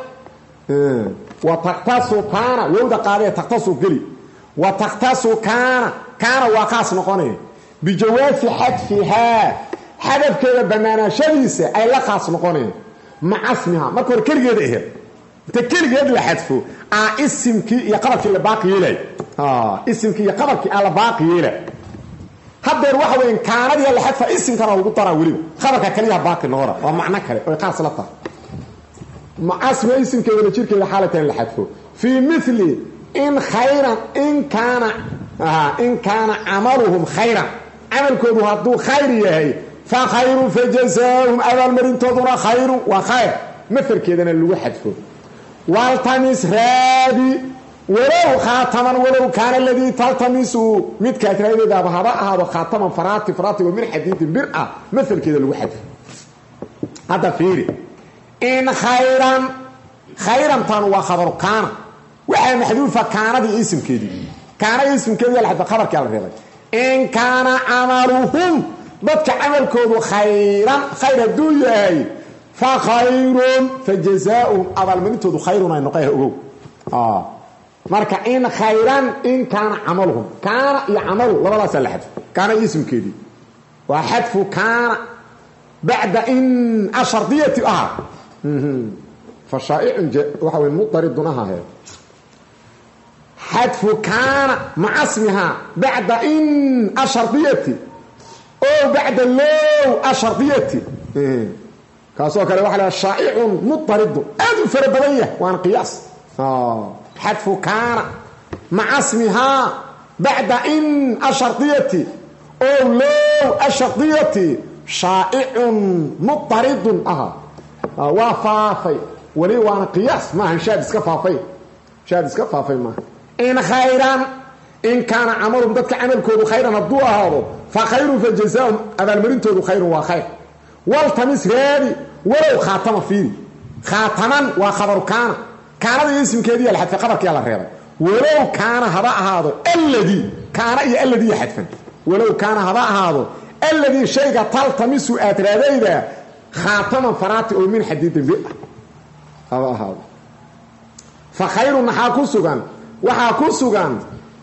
وتقتصو كان ويودا قارية تقتصو قلي وتقتصو كان وقاس نقوني بجواز حذفها حذف كذا بنانا شديسة أي لقاس نقوني مع اسمها ما كور كل جد إيه تكل جد لحذفه اسمك يقرأك اللي باقي يلي اسمك يقرأك على باقي يلي هذا الواحد وين كان هذه اللي حذفها اسم كان وقول ترى وليه خبرك كليها باقي النهار ومعنى كله ويقاس لطه مع اسم كذا لجير كذا حالتين اللي حذفه في مثل إن خيرا إن كان عملهم خيرا عمل كودو هدو خير يهي فخير فجزاهم أول مرين تضر خير وخير مثل كذا اللي حذفه والتمس رابي ولو خاتما ولو كان الذي تلتمسه متكاتر إذا بهذا خاتما فراتي ومن حديد برأة مثل كذا اللي حذفه هذا فيري إن خيرا تنوى خبر كان وحي محذوفة كان دي اسم كده كان اسم كده لحد خبر كده الرغي إن كان عملهم بدك عمل كودو خير الدنيا فخير فجزاؤهم أول من تدو خيرنا ينقيه أقول مركا إن خيرا إن كان عملهم كان يعملوا ولا سلحت كان اسم كده وحذف كان بعد إن أشرطية فشائع وحوى مضطرد دونها هي حذف كان مع اسمها بعد إن أشرطية أو بعد لو أشرطية كاسوك كان واحد شائع مضطرد هذا فربضية وأنا قياس حذف كان مع اسمها بعد إن أشرطية أو لو أشرطية شائع مضطرد وفافي ولي وانا قياس ما هن شاد اسك فافي ما إن خيرا إن كان عملهم ذاتك عمل كودو خيرا الضوء هذا فخير فجزاهم هذا المرين تودو خير وخير والتمس هذه ولو خاتم فيه خاتما وخبر كان هذا اسم كذي الحد في خبرك يلا الرياض ولو كان هذا الذي حدفا ولو كان هذا الذي شيء تلتمس أتراديدا خاتما فراتي أو من حديد البيئة هذا فخير نحاكسوغان وحاكسوغان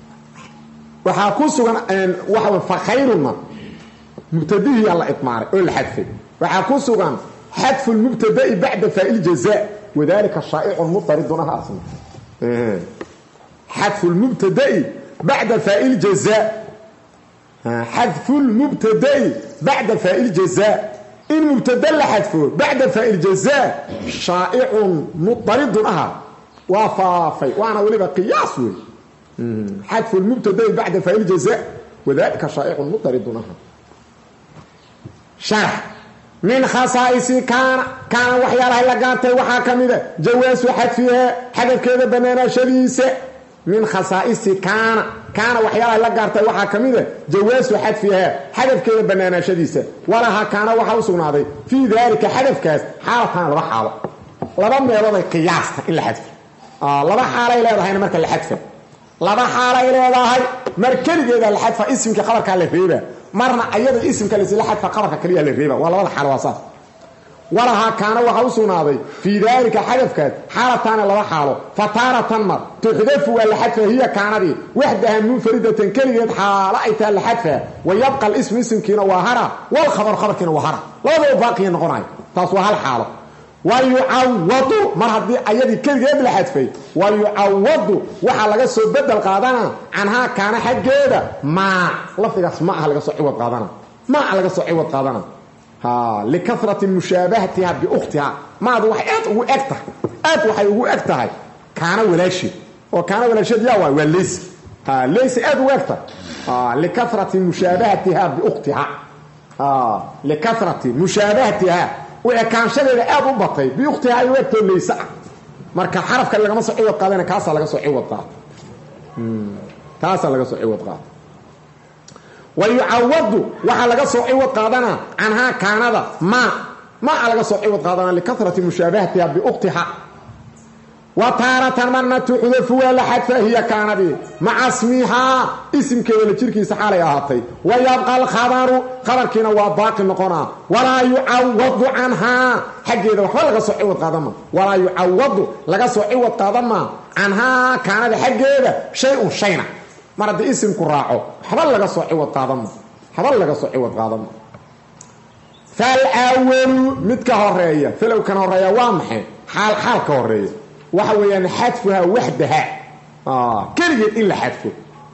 فخير مبتدئ على إطمار أو الحذف وحاكسوغان حذف المبتدئ بعد فائل جزاء وذلك الشائع المضطرد دونها أصلا حذف المبتدئ بعد فائل جزاء حذف المبتدئ بعد فائل جزاء إن مبتدأ لحذفه بعد فائل جزاء شائع مضطرد وفافي وانا ولي بقياس حذف المبتدأ بعد فائل جزاء وذلك شائع مضطرد شرح من خصائص كان وحيالها لقانته وحاكمه جواز حذفها حذف كذا بنانا شديسه من خصائص كان وحيالها لقانته وحاكمه جواز حذفها حذف كذا بنانا شديسه ولها كان وحوسناده في ذلك حذف كاس حالتان لبا حاله لبا ميلود قياس إلا حذف لبا حاله لهينا marka la xadfa laba xaale leedahay markaligeeda la xadfa ismka qabarka la reeba marna ayada ismka la xadfa qabarka kaliya la reeba wala wada xaal wasaas walaha kaana waxa u sugnaaday fi daalika xadafkaad xaalatan laba xaalo fataratan mar tuhdafu wal xadfa hiya kaanadi wahdaha munfaridatan kaligeed xaala ay taa la xadfa wayabqa al ism ismkiina waa hara wal khabar khabarkiina waa hara labada baaqiina noqonay taas waa hal xaalo ويعوض مر هدي ايدي كليgeed la xadfay ويعوض waxa laga soo bedel qaadana anha kaana xageeda ma lafdigaas ma laga soo ciwad qaadana ma laga soo ciwad qaadana ha likathrati mushabahatiha bi ukhtiha ma wax aad ugu egtahay aad waxay ugu egtahay kaana walaashi oo kaana walaashad yaa waa leys ha leys aad ugu egtahay likathrati mushabahatiha bi ukhtiha likathrati mushabahatiha وكان شغله aad u batay bi ukhtiha ay waqto leeysa marka xarafka laga soo ciwad qaadana kaasa laga soo ciwad qaad taasa laga soo ciwad qaad ويعوض waxa laga soo ciwad qaadana anha kaanada ma laga soo ciwad qaadana likathrati mushabahatiha bi ukhtiha وتارة من تحذف ولا حتى هي كانت مع اسمها اسم كده جيركيس حالي اهاتي ويبقى الخبر خبركنا وباقي نقنا ولا يعوض عنها حقيده وخا لغا سو عوض قادما ولا يعوض لغا سو عوض قادما عنها كانت حقيده شيء شينا مرد اسم كراعو حبل لغا سو عوض قادما حبل لغا سو عوض قادما فالاول متك هوريه فلو كان هوريه وامحي حال كهوريه waxa weeyaan xadfuha wahdaha kaligeed in la xadfo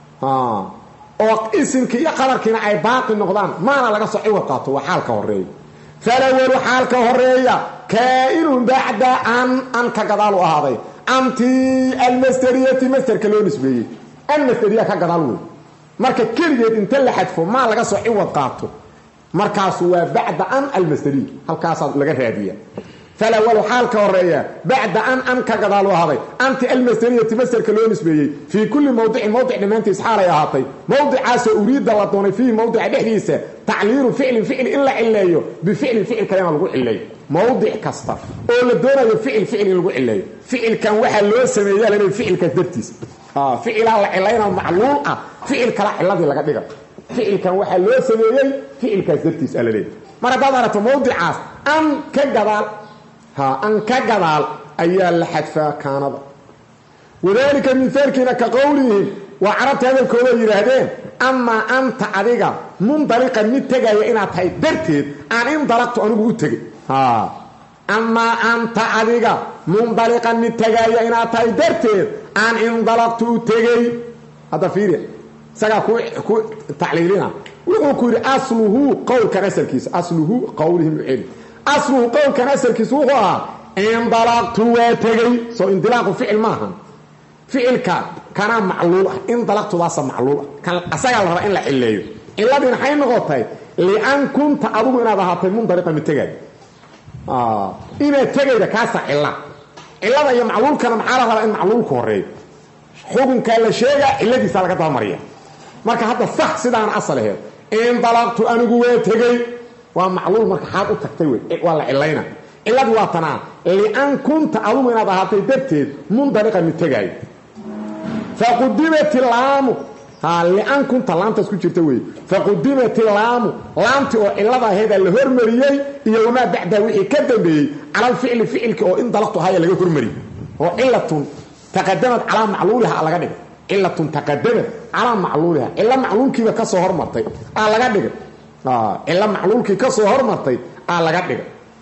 oo isimka iyo qadarkina ay baaqi noqdaan maana laga soo ciwad qaato waa xaalka horeeyo falawal xaalka horeeya kaa'inun ba'da an ka gadaal u ahaaday anti almasdariyati masdarka loo nisbeeyay almasdariya ka gadaal weey marka kaligeed inta la xadfo ma laga soo ciwad qaato markaas waa ba'da an almasdari halkaas laga raadiyaa فالأول حال كورية بعد أن كقدالوا هذا أنت المسدرية تمسر كلون نسبيي في كل موضع لما أنت إسحالة يا هاتي موضع عاس أريد الله دوني فيه موضع بحديثة تعليل فعل إلا إليه بفعل كلام الغو إليه موضع كسطر أول الدونة فعل الغو إليه فعل كان واحد لو سميه لأنه فعل كدرتيس فعل الله إلينا معلول فعل كلا الذي لقد دقل فعل كان واحد لو سميه فعل كدرتيس أليه مرة دارت موضع عاس أن كقدال أن كقدال أي الحدفة كانت وذلك مثال كنا كقوله وعرفت هذا الكوبي يرهدين أما أنت عديقا منطلقا متقايا إنا تهدرتid أن انطلقت أنه أتقي أما أنت عديقا منطلقا متقايا إنا تهدرتid أن انطلقت أتقي هذا فيري ساقا كو تعليلنا ويقول أصله قول كان أسل كيس أصله قولهم العلم أصله قول كان أسل كيس وقوها انطلقت واتقي سو انطلاق فعل ماها فعل كان معلول انطلقت واسا معلول كان أساق الله إن لحليه إلا بين حين نغطي لأن كنت أبوه إنا ذهبت منطلقا متقاي إنا تقاي دا كاسا إلا ذا معلول كان معالغ إن معلول كوري حكم كان لشيء إلا دي سالكتها مريا marka hadda sax sidaan asalahay in dalabtu anigu way tagay waa macluul marka xaad u tagtay way wala cilayna ilaa waatana li an kunta alu inaad ahaatay darteed mundariqa mid tagay faqadimat lam li an kunta laanta isku jirta way faqadimat lam laanti oo ilada heeda la hormariyay iyo wama bacda wixii ka dambeeyay ala ficilka oo in dalabtu haya laga hormariyay oo ilatun taqaddamat ala macluulaha laga dhigay إلا تقدمت على معلولها إلا معلولك كسو هرمرتي لغا دغ إلا معلولك كسو هرمرتي لغا دغ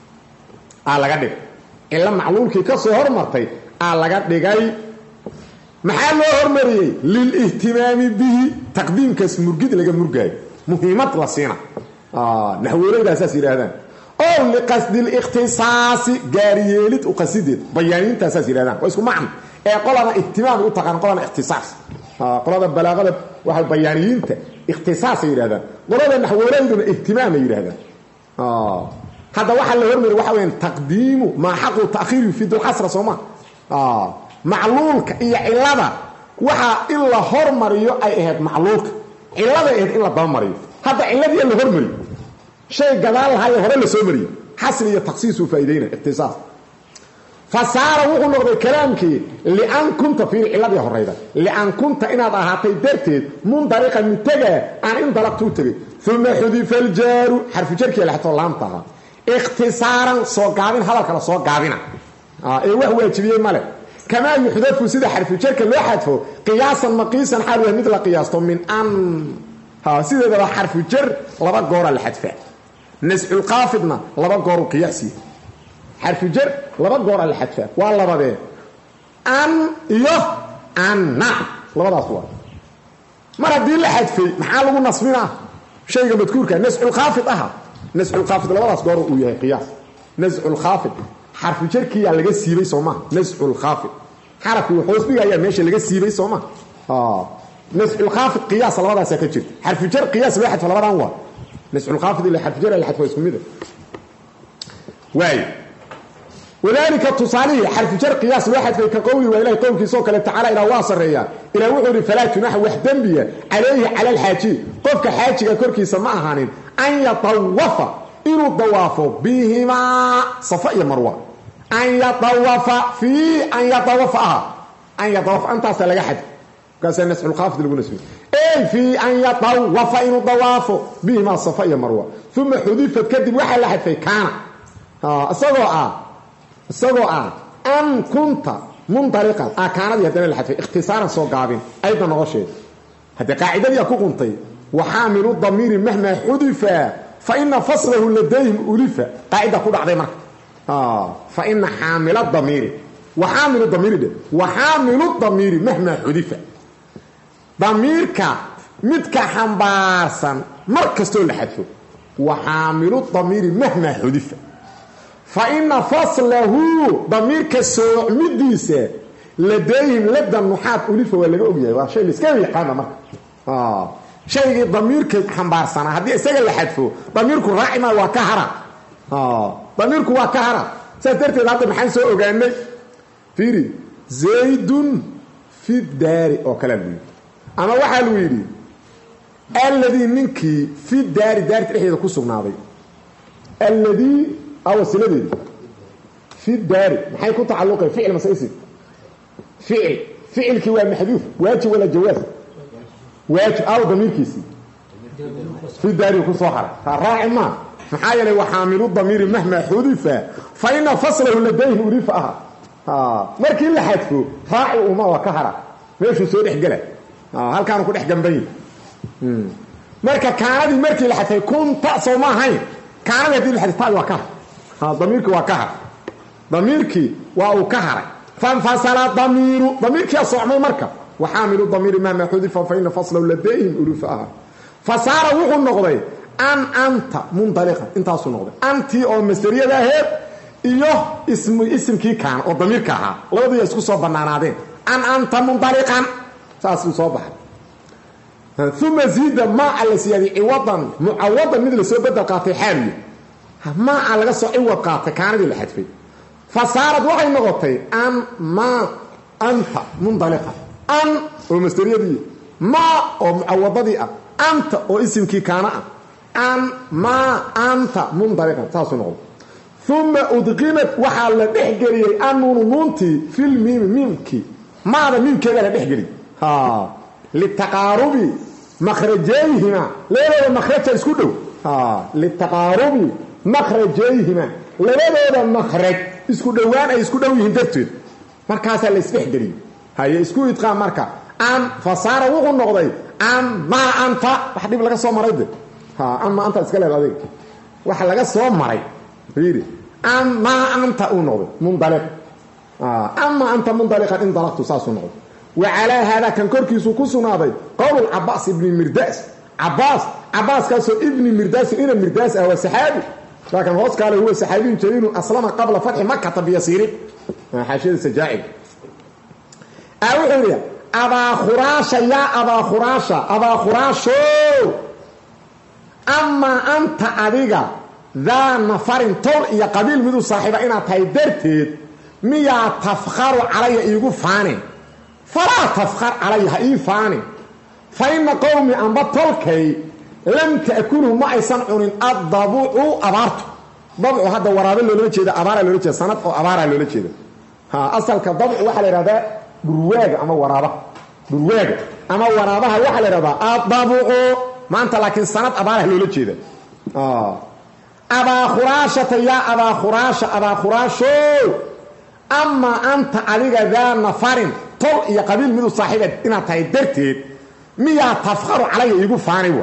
إلا معلولك كسو هرمرتي لغا دغاي maxaa loo hormariyay lil ihtimaami bihi taqdiimka murgid laga murgay muhiimad la siina nahweelada asaas yiraahdaan oo li qasd al ikhtisaas gaariyeelid u qasidid bayaaninta asaas yiraahdaan waa isku macna qolada ihtimaam u taqaan qolada ikhtisaas qolada balaaqada waxa bayaaniinta ikhtisaas yiraahdaan qolada nahweelada ihtimaam yiraahdaan hada waxa la hormariyo waxa weyn taqdiimu ma xaqu ta'khir fi dul hasra soma macluulka iyo cilada waxa in la hormariyo ay ahayd macluulka cilada ahayd in la damariyo hada ciladii la hormariyo shay gadaal hayo hore la soo mariyo hasl iyo takhsiis u faa'iideena ikhtisaas fasaara wuxuu noqday kalaamkii li an kunta fi ciladi horeyda li an kunta inaad ahaatay darteed mundariqan mitaga aan in dalabtu tagay thumma hudifa al jaru harfu jarki la hato laamtaha ikhtisaaran soo gaabin hadalka la soo gaabina ee wax waajibiyay male كما يحذف سيده حرف الجر لو حذفه قياسا مقيسا حاله مثل قياسته من ان سيده حرف الجر لبا غور الحذف نسع القافضنا لبا غور قياسي xarfu jar laba goor la xadfaa waa labadee an iyo anna labadaas waa mar haddii la xadfay maxaa lagu nasbinaa shayga madkuurka nas'ul khaafid aha nas'ul khaafid labadaas goor uu yahay qiyaas nas'ul khaafid xarfu jarkiya laga siibay sooma nas'ul khaafid xarafku wuxuu isbigayaa meesha laga siibay sooma nas'ul khaafid qiyaas labadaas ka jirta xarfu jar qiyaas loo xadfo labadan waa nas'ul khaafid ila xarfu jar la xadfo isku mid واي وذلك تصاليه حرف جر قياس واحد في كقولي وإلهي قولك سوك تعالى إلى واصل ريان إلى وحر فلا تنح وحدا بي عليه على الحاجي قفك حاجي كوركي سماها هانين أن يطوف إنو الضواف بهما صفاء مروة أن يطوف في أن يطوفها أن يطوف أنت أصلا أحد قال نسح الخافض اللي قلنا اسمه أي في أن يطوف إنو الضواف بهما صفاء مروة ثم حذفت كذب واحد لحد في كان isagoo an kunta munطaliqan kaanadii haddana la xadfay ikhtisaaran soo gaabin ayda noqosheed haddii qaacidadii ku quntay waxaamilu damiiri mahma xudifa fa ina faslahu ladayhim ulifa qaacida ku dhacday marka fa ina xaamila damiiri waxaamilu damiiri mahma xudifa damiirka midka xambaarsan mar kastoo la xadfo waxaamilu damiiri mahma xudifa فإن فصله ضمير كسوع مديسة لديهم لدى النحات أليفة ولا بأبيه وشيء اللي سكاوي يقانا مرة شيء ضمير كحنبار سنة هذه السجل اللي حدفه ضميرك راعمة وكهرة ضميرك وكهرة سترت هذا محل سوء وقالني فيري زيد في الدار أو كلام بي أما واحد ويري الذي منك في الدار دار تريحي ذا كسو ناضي الذي أو السلبي في الدار محي كنت تعلقه فعل مسيسي فعل كيوان محذوف واجب ولا جواز واجب أو ضمير كيسي في الدار يكون صحرا فالراعي ما محايا لي وحاملوا الضمير مهما حذف فإن فصله لديه أريفها مركي اللي حدفه راعي وما وكهرا ليش يسوي إحجاله هل كانوا كل إحجام بين مركا كان هذه مركي اللي حدفه يكون تأصل ما هاي كان هذه اللي حدفه وكهرا ضميرك وكهر ضميرك وكهر فانفصل ضميرك يصعمي مركب وحامل الضمير مهما حذف فإن فصله لديهم ألوفها فصار وحو النقضي أنت منطلقا انت أصل النقضي أنت أو مسترية ذاهب إيوه اسم كي كان أو ضمير كها لو دي يسكو صوب بنانادين أنت منطلقا سأسكو صوبها ثم زيد ما على سيادي معوضا مثل سوى بدل قاطي حالي ما على قصة عوض قاطع كانت اللي حدفي فصارت وحي نغطي ما أنت منطلقة أن والمسترية دي ما أو معوضة دي أنت أو اسم كي كان ما أنت منطلقة تاسو نغط ثم أدغمت وحال بحجري نونتي في ميمكي ماذا ميم كذا بحجري للتقارب مخرجيهما لا مخرج اسكدو للتقارب مخرجيهما لبدooda مخرج isku dhawaan ay isku dhaw yihiin darteed markaas la isbix gariyo hay isku idqaa marka an fasara wuxuu noqday ma anta wax dib laga soo maray ma anta iska leedahay waxa laga soo maray fiiri ma anta uu noqday mundaliq amma anta mundaliqan in dalaqtu saasu noqday وعلى هذا كان كركيسو كسناday قول العباس ابن مرداس عباس كاسو ابن مرداس إلى مرداس هو صحابي لكن هو قال هو صحابي جليل أسلم قبل فتح مكة بيسير حاشية السجائب أقول أبا خراشة يا أبا خراشة أما أنت أديك ذا نفر طول يا قبيل مدو صاحبة إنا تايدرتid ميا تفخر علي إيقو فاني فلا تفخر عليها إي فاني فإن قومي أن بطلكي لم تأكلوا ما يصنعون الضبوع أبارته ضبع هذا ورابين لو لجيدا أبارة لو لجيدا سنة أو أبارة لو لجيدا أصل كضبع وحل ربا برواج أما ورابها وحل ربا الضبوع ما أنت لكن سنة أبارة لو لجيدا أبا خراشة يا أبا خراشة أما أنت عليك ذا نفر طول يا قبيل من صاحبة إنها تايدرتid ميا تفخر علي يقول فاني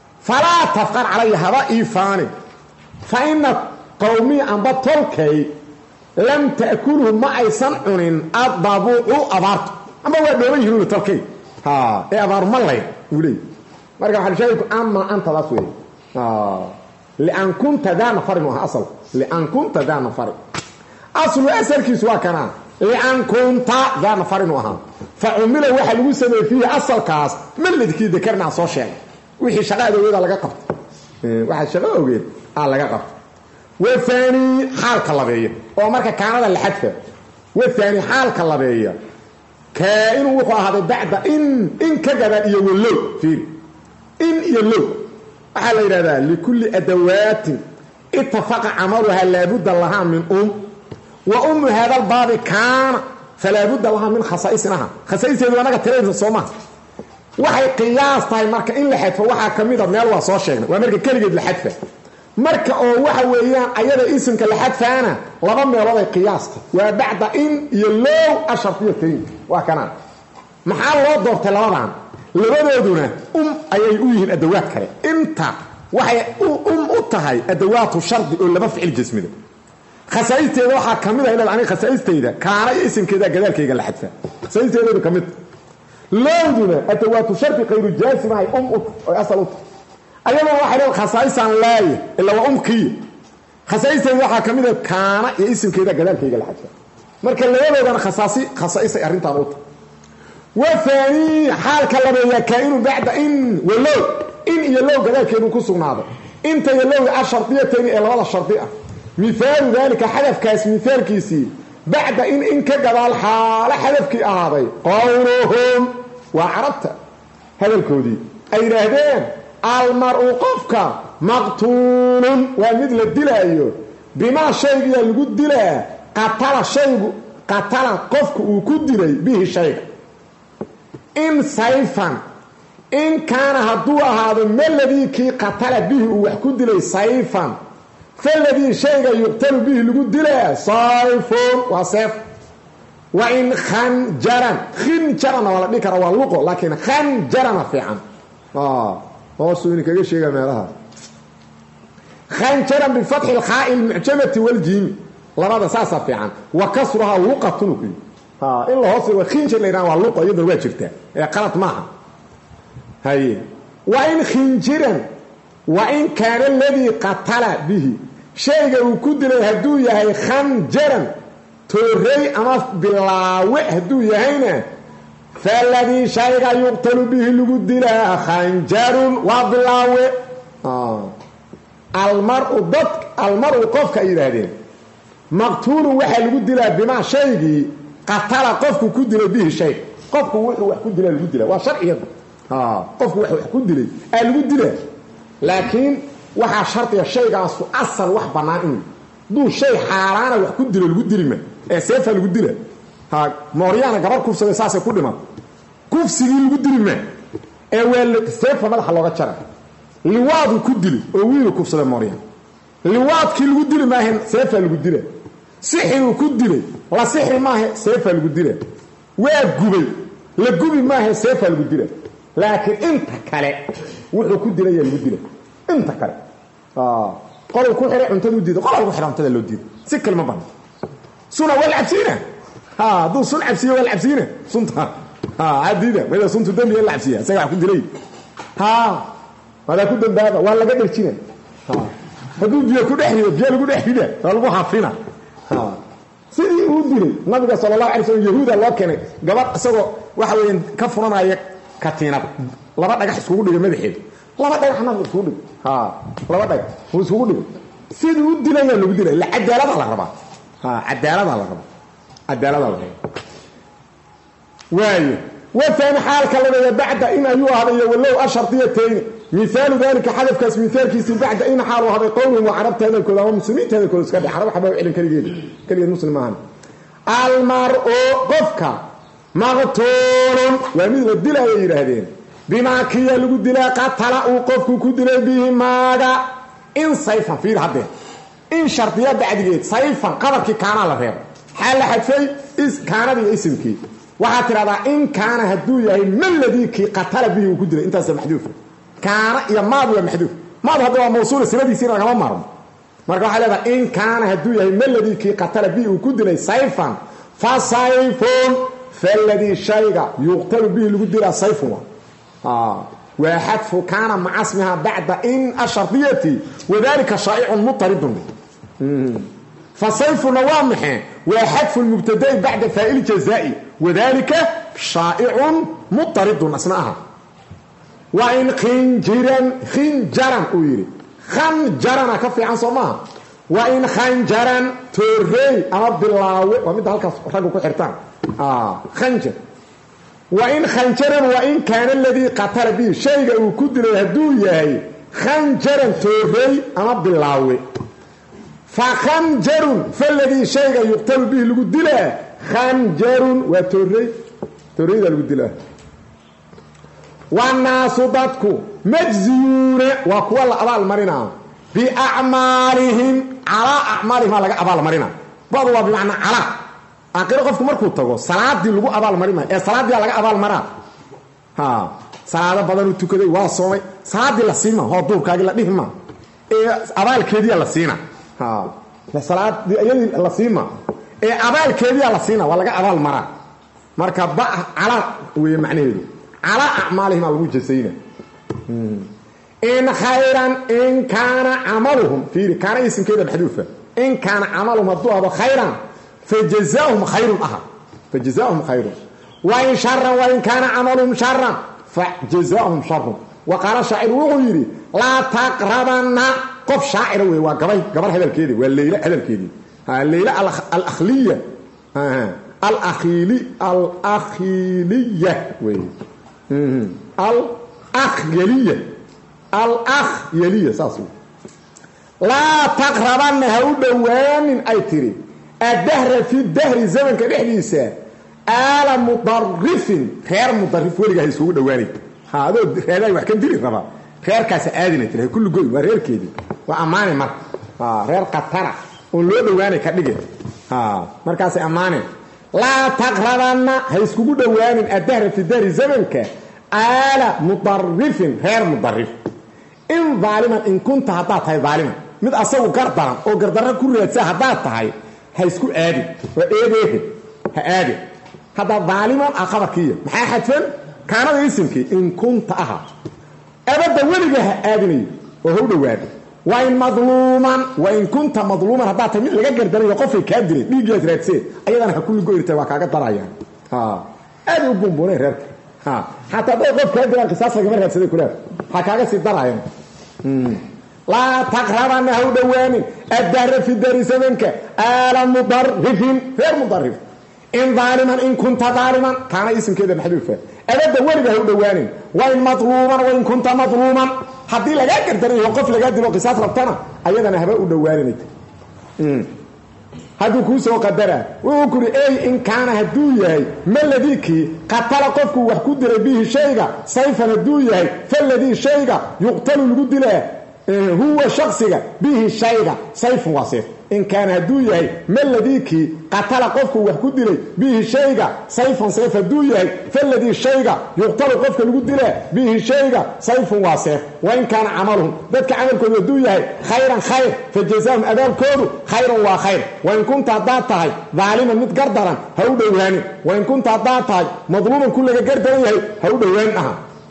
فلا تفخر علي هذا إيفاني فإن قومي أن بطلكي لم تأكله ما أي صنعن الضبوع أبارت أما هو دوما يهلون التركي ها إيه أبار مالي يقولي مركب حال شايك أما أنت لاسوي لأن كنت ذا نفر منها أصل لأن كنت ذا نفر أصل أسل كيسوا كنا لأن كنت ذا نفر منها فعمله واحد وسمي فيه أصل كاس من اللي كي ذكرنا على السوشيال وحي شغال ويدا لقى قبط واحد شغال ويدا لقى قبط والثاني حال كلابيه ومركا كان هذا الحدث والثاني حال كلابيه كائن وقع هذا بعد إن كجبا يولو في إن يولو على هذا لكل أدوات اتفق عملها لابد لها من وأم هذا الباب كان فلا بد لها من خصائصها خصائص أنا كتير الصومات وحي قياس طيب مركا إن لحدث وحا كميدة من الوصول شيئا ومركا كلجد لحدث marka oo waxa weeyaan ayada isimka la xadfaana laba meelood ay qiyaasta waa bacda in iyo low asharfiyatayn waa kana maxaa loo doortay labadan labadooduna ayay u yihiin adawaad kale inta waxay u tahay adawaatu shardi oo laba ficil jismida khasaayisteeda waxa kamid ah in aan khasaayisteeda kaana isimkeeda gadaalkayga la xadfa khasaayisteeda kamid lowduna adawaatu shardi qayru jaasim ay oo asal أيضا واحد الخصائص عن لاي إلا وأمكي خصائص واحد كمية كان اسم كذا كذلك يجي الحاجة مركل لا يبغى خصائص أرنت عروض وثاني حال كلام كائن بعد إن ولو إن يلو كذلك ينقصون هذا أنت يلو الشرطية تاني إلا ولا الشرطية مثال ذلك حذف كاس مثال كيسي بعد إن كجبال حال حذف كي هذا قولهم وعرفت هذا الكودي أي هذين المرء قفك مقتول ومثل الدلاء بما شيء يلقوا الدلاء قتل قفك وكدري به شيء إن سيفا إن كان هدوء هذا ما الذي كي قتل به وكدري سيفا فالذي شيء يقتل به لقوا الدلاء سيف وسيف وإن خنجرا ولا بكرة واللقو لكن خنجرا فعلا هوسوني كاغا شيغا ميلها خنجرا بفتح الخاء المعجمه والجيم لبدا ساسا فيعان وكسرها وقتلك الا هوسي وخنجر لينا واللقو يدر وا جيرتا قلط معها هي وان خنجرا وان كان الذي قتل به شيغا وكدل هدو يحيى خنجرا توري اما بلاوه هدو يحينا فالذي شيء يقتل به لقدلا خنجر وضلاوه المرء قفك إيرادين مقتول وحي لقدلا بما شيء قتل قفك كدلا به شيء قفك وحي كدلا لقدلا وشرعي قفك وحي كدلا لقدلا لكن وحا شرطي الشيء أصل وح بنائن دو شيء حارانا وحي كدلا لقدلا ما سيفا لقدلا موريانا قبل كوفسة ساسة كل ما كوفسة لقدلا ما ويل سيفا ملح لغة شرع لواد كدلا ويل كوفسة موريانا لواد كي لقدلا ما هن سيفا لقدلا سحر كدلا لا سحر ما هي سيفا لقدلا وقبل لقبل ما هي سيفا لقدلا لكن انت كالي وحو كدلا يا لقدلا انت كالي قالوا كل حرق انت لوديد قالوا كل حرق انت لوديد سكة المبان سنة والعبسينة دو سن عبسيه ولا عبسينه سنتها عديده ولا سنت دم يلا عبسيه سغا كنت لي هذا كنت دابا ولا قدرتينا هدو بيا كدخيو بيا لو دخيده لو حافينا سيدي ودري النبي صلى الله عليه وسلم يهودا لو كاني غبا اسغو waxa weeyeen ka furanaya katiinad laba dhagax isku dhiga madaxeed laba dhagaxna isku dhig laba dhagax isku dhig sidii u dilaya lagu dilay la cadaalada la rabaa cadaalada la rabaa عدالة الله واي وثاني حال كلمة بعد إن أيها هذا يولو أشرطيتين مثال ذلك حذف كاس مثال كيس بعد إن حال وهذا قوله وعربت هذا الكل ومسلمين هذا الكل سكاد حرب حبايب علم كلمة مسلم معنا المرء قفك مغتول ومثل الدلاء يرهدين بما كي يلقوا الدلاء قتل وقفك كدل به ماذا إن صيفا في الحبين إن شرطيات بعد جيد صيفا قبرك كان على غير حال حدفي كان دي اسمك waxaa tirada in kaana haduu yahay malladii qatala bihi ku diray intaas maxduuf kaana iyo maad waa maxduuf maad hada waa mawsuul siladiisina kama marmo marka waxa leedahay in kaana haduu yahay maladii ki qatala bi uu ku dilay sayfan fa sayfun falladhi shayga yuqtalu bihi lagu dilaa sayfun wa hadfu kana ma'a ismiha ba'da in ashartiyati wadhalika sha'icun mutaridun fa sayfun nawamhi wa hadfu al-mubtada'i ba'da fa'il jazaa'i wadhalika sha'icun mutaridun asnaha wa in khinjaran uyiri khanjarana ka fiican Soomaa wa in khanjaran turray ama bilaawe wa mid halkaas rag ku xirtaan khanjar wa in khanjaran wa in kana alladhi qatala bi shayga uu ku dilay haduu yahay khanjaran turray ama bilaawe fa khanjarun falladhi shayga yuqtalu bihi lagu dilaa khanjarun wa turray lagu dilaa والناس ضدكو مجزيون وكل أبال مرنا بأعمالهم على أعمالهم على أبال مرنا بعضوا بمعنى على أقول قفكم مركو تقول صلاة دي لغو أبال مرنا صلاة دي على أبال مرنا صلاة بدلو تكدي واصومي صلاة دي لسيما هو دور كاقي لديهما أبال كيدي لسينا صلاة دي أيدي لسيما أبال كيدي لسينا ولا أبال مرنا مركب على ومعنى على أعمالهم المجسين إن خيرا إن كان عملهم في كان اسم كده بحذوفه إن كان عملهم الضوء خيرا فجزاهم خير أها فجزاهم خير وإن شرا وإن كان عملهم شرا فجزاهم شر وقال شاعر وغيري لا تقربن قف شاعر وقبر هذا الكيدي والليلة هذا الكيدي الليلة الأخلية الأخيلية الأخيلية ساسو لا تقربن هودوان أي تري الدهر في الدهر زمن كدحديسا آل مضرف خير مضرف ولغا هيسو دواني هذا هذا wax kan diri raba khayrkaas aadina tiray kullu goy wareerkeedii waa amaane mar reer qatara oo loo dhawaanay ka dhigay markaas amaane لا تقربن هيسكو دوانين الدهر في الدهر زمنك آل مضرف غير مضرف إن ظالما إن كنت هدات هاي ظالما مد أصوه قردرا أو قردرا كل رأسا هدات هاي هيسكو آدي وإيديه هآدي هذا ظالما أخبكية محايا حدفن كان هذا اسمك إن كنت أها أبدا ولغا آدني وهو دواني وإن مظلوما وإن كنت مظلوما هدات من لغا قردرا يقفل كادري بيجي رأسي أيضا هكول قويرته وكاكا درايا آدي وبنبوني رأسي حتى بيقف كادرا قصاصا كمان رأسي كلها هكاكا سيدرايا لا تقربن هودواني الدهر في الدهر زمنك آل مضرف غير مضرف إن ظالما إن كنت ظالما كان اسم كده محذوفه أبدا ولغا هودواني وإن مظلوما وإن كنت مظلوما حدي لغا قدر يوقف لغا دلو قصاص ربطنا أيضا هبا ودواني هادو كوسو قدره وكوري اي ان كان هدو يحي ما الذي قتل قفك وحكو دير به شيغا سيفا هدو يحي فالذي شيغا يقتل لغو ديله هو شخصيا به شيغا سيف واسيف إن كان هدو يحي ما الذي قتل قفك وحكو دير به شيغا سيفا سيف هدو يحي فالذي شيغا يقتل قفك لغو ديله به شيغا سيف واسيف وإن كان عملهم ذلك عملكم هدو يحي خيرا خير فالجزاهم أذابكم خير وخير وإن كنت أضاعتها ظالما متقردرا هودواني وإن كنت أضاعتها مظلوما كل قردرا هودوانها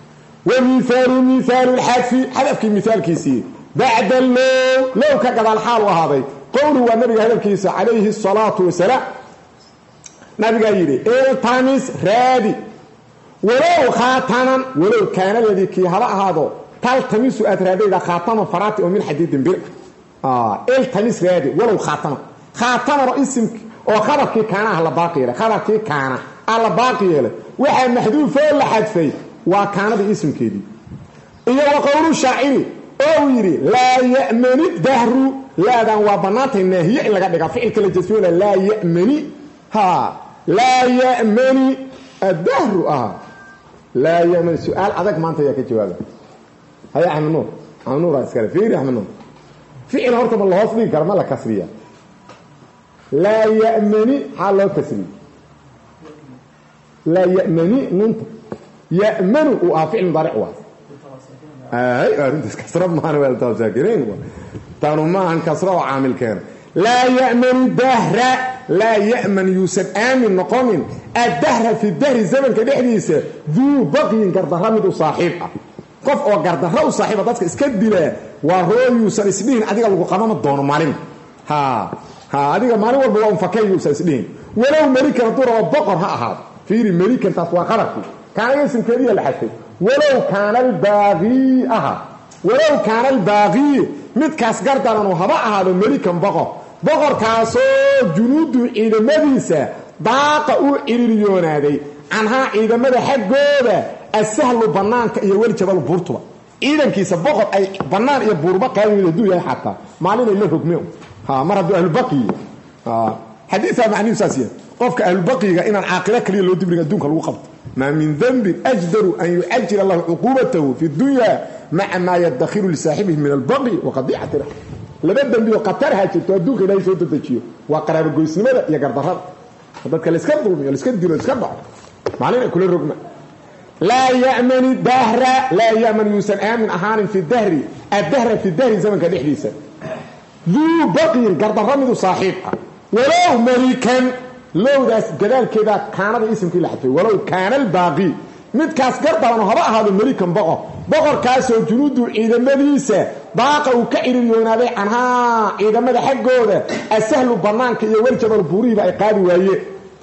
ومثال حذف مثال كيسي بعد لو كقضى الحال وهذا قوله النبي هذا الكيس عليه الصلاة والسلام نبي قايله التمس رادي ولو خاتما ولو كان الذي كي هذا تلتمس أترادي إذا خاتم فراتي ومن حديد بر التمس رادي ولو خاتم رئيسك وخبرك كان على باقي خبرك كان على باقي واحد محذوف ولا حذفي وكان باسم كيدي إيه وقول الشاعر أو يري لا يأمن الدهر لا دان وبنات النهي إلا قد فعل كل جسمه لا يأمن لا يأمن الدهر لا يأمن سؤال عدك ما أنت يا كجواب هيا أحمد نور أسكال فيري أحمد نور فعل هرتم الله أصلي كرم الله كسرية لا يأمن حاله كسري لا يأمن ننت يأمن فعل مضارع واحد أنت كسرة ما أنا ولا تذاكرين تانو ما عن كسرة وعامل كان لا يأمن الدهر لا يأمن يوسف آمن نقوم الدهر في الدهر الزمن كدحديث ذو بقي قردها مدو صاحبها قف أو قردها وصاحبها ذاتك اسكد له وهو يوسف اسمين أديك القمام الدون مالين ها أديك مالين والبقى مفكين يوسف اسمين ولو ملكا دور وبقر هذا فيري ملكا تطوى خلقه كان يسم كذي الحسن ولو كان الباغي ولو كان الباغي متكاس قردنا وهباء هذا ملكا بقر كاسو جنود إلى مديسة باقوا إليون هذه عنها إذا مدى حقوده السهل بنانك يولي جبال بورتوا إذا كيس بقر أي بنان يبوربا كانوا يلدوا حتى ما علينا إلا حكمهم مرضوا أهل البقي حديثة معني أساسيا قفك أهل البقي إن العاقلة كليا لو دبرك دونك الوقت ما من ذنب أجدر أن يؤجل الله عقوبته في الدنيا مع ما يدخر لصاحبه من البقي وقضيعة رحمه لبدا بيو قطرها جبتو ادوك الى سو تدجيو وقراب غويسنمدا يا غردرد dadka la iska dulmiyo la iska dilo iska dhaco macallin kula rogma la ya'man ad-dahra la ya'man yusan amin ahan fi ad-dahri ad-dahra fi ad-dahri zamanka dhixdiisa ذو بقي غردرمد صاحبها ولو ملكا لو داس جدالكدا كان اسمكي لا حتى ولو كان الباقي midkaas gardaran haba ahaado malikan boqor kaasoo junuudu ciidamadiisa baaqa uu ka iriyoonaday anha ciidamada xaggooda asahlu banaanka iyo waljabal buuriba ay qaadi waaye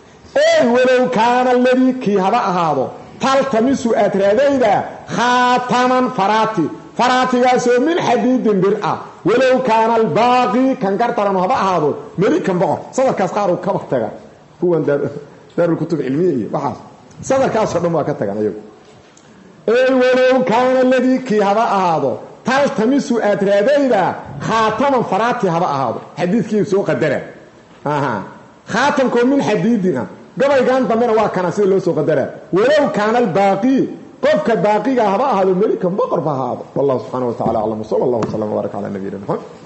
walow kaana alladhi ki haba ahaado taltamisu atraadayda khataman faratigaasoo min xadiidin bir'a walow kaana albaaqi kan gardaran haba ahaado malikan boqor sadarkaas qaar uu ka waqtiga kuwan daarul kutub cilmiye waxaas صدر كاسو دم ka tagan ayagu walow kaana alladhi ki haba ahaado taltamisu atraadayda khataman farati haba ahaado xadiidkii soo qadara khatamku min xadiidina gabaygan damena waa kana sida loo soo qadara walow kaana albaaqi qofka baaqiga haba ahaado malikan boqor ba ahaado wallahu subhanahu wa ta'ala a'lam sallallahu alayhi wa sallam wa baraka ala nabiyina muhammad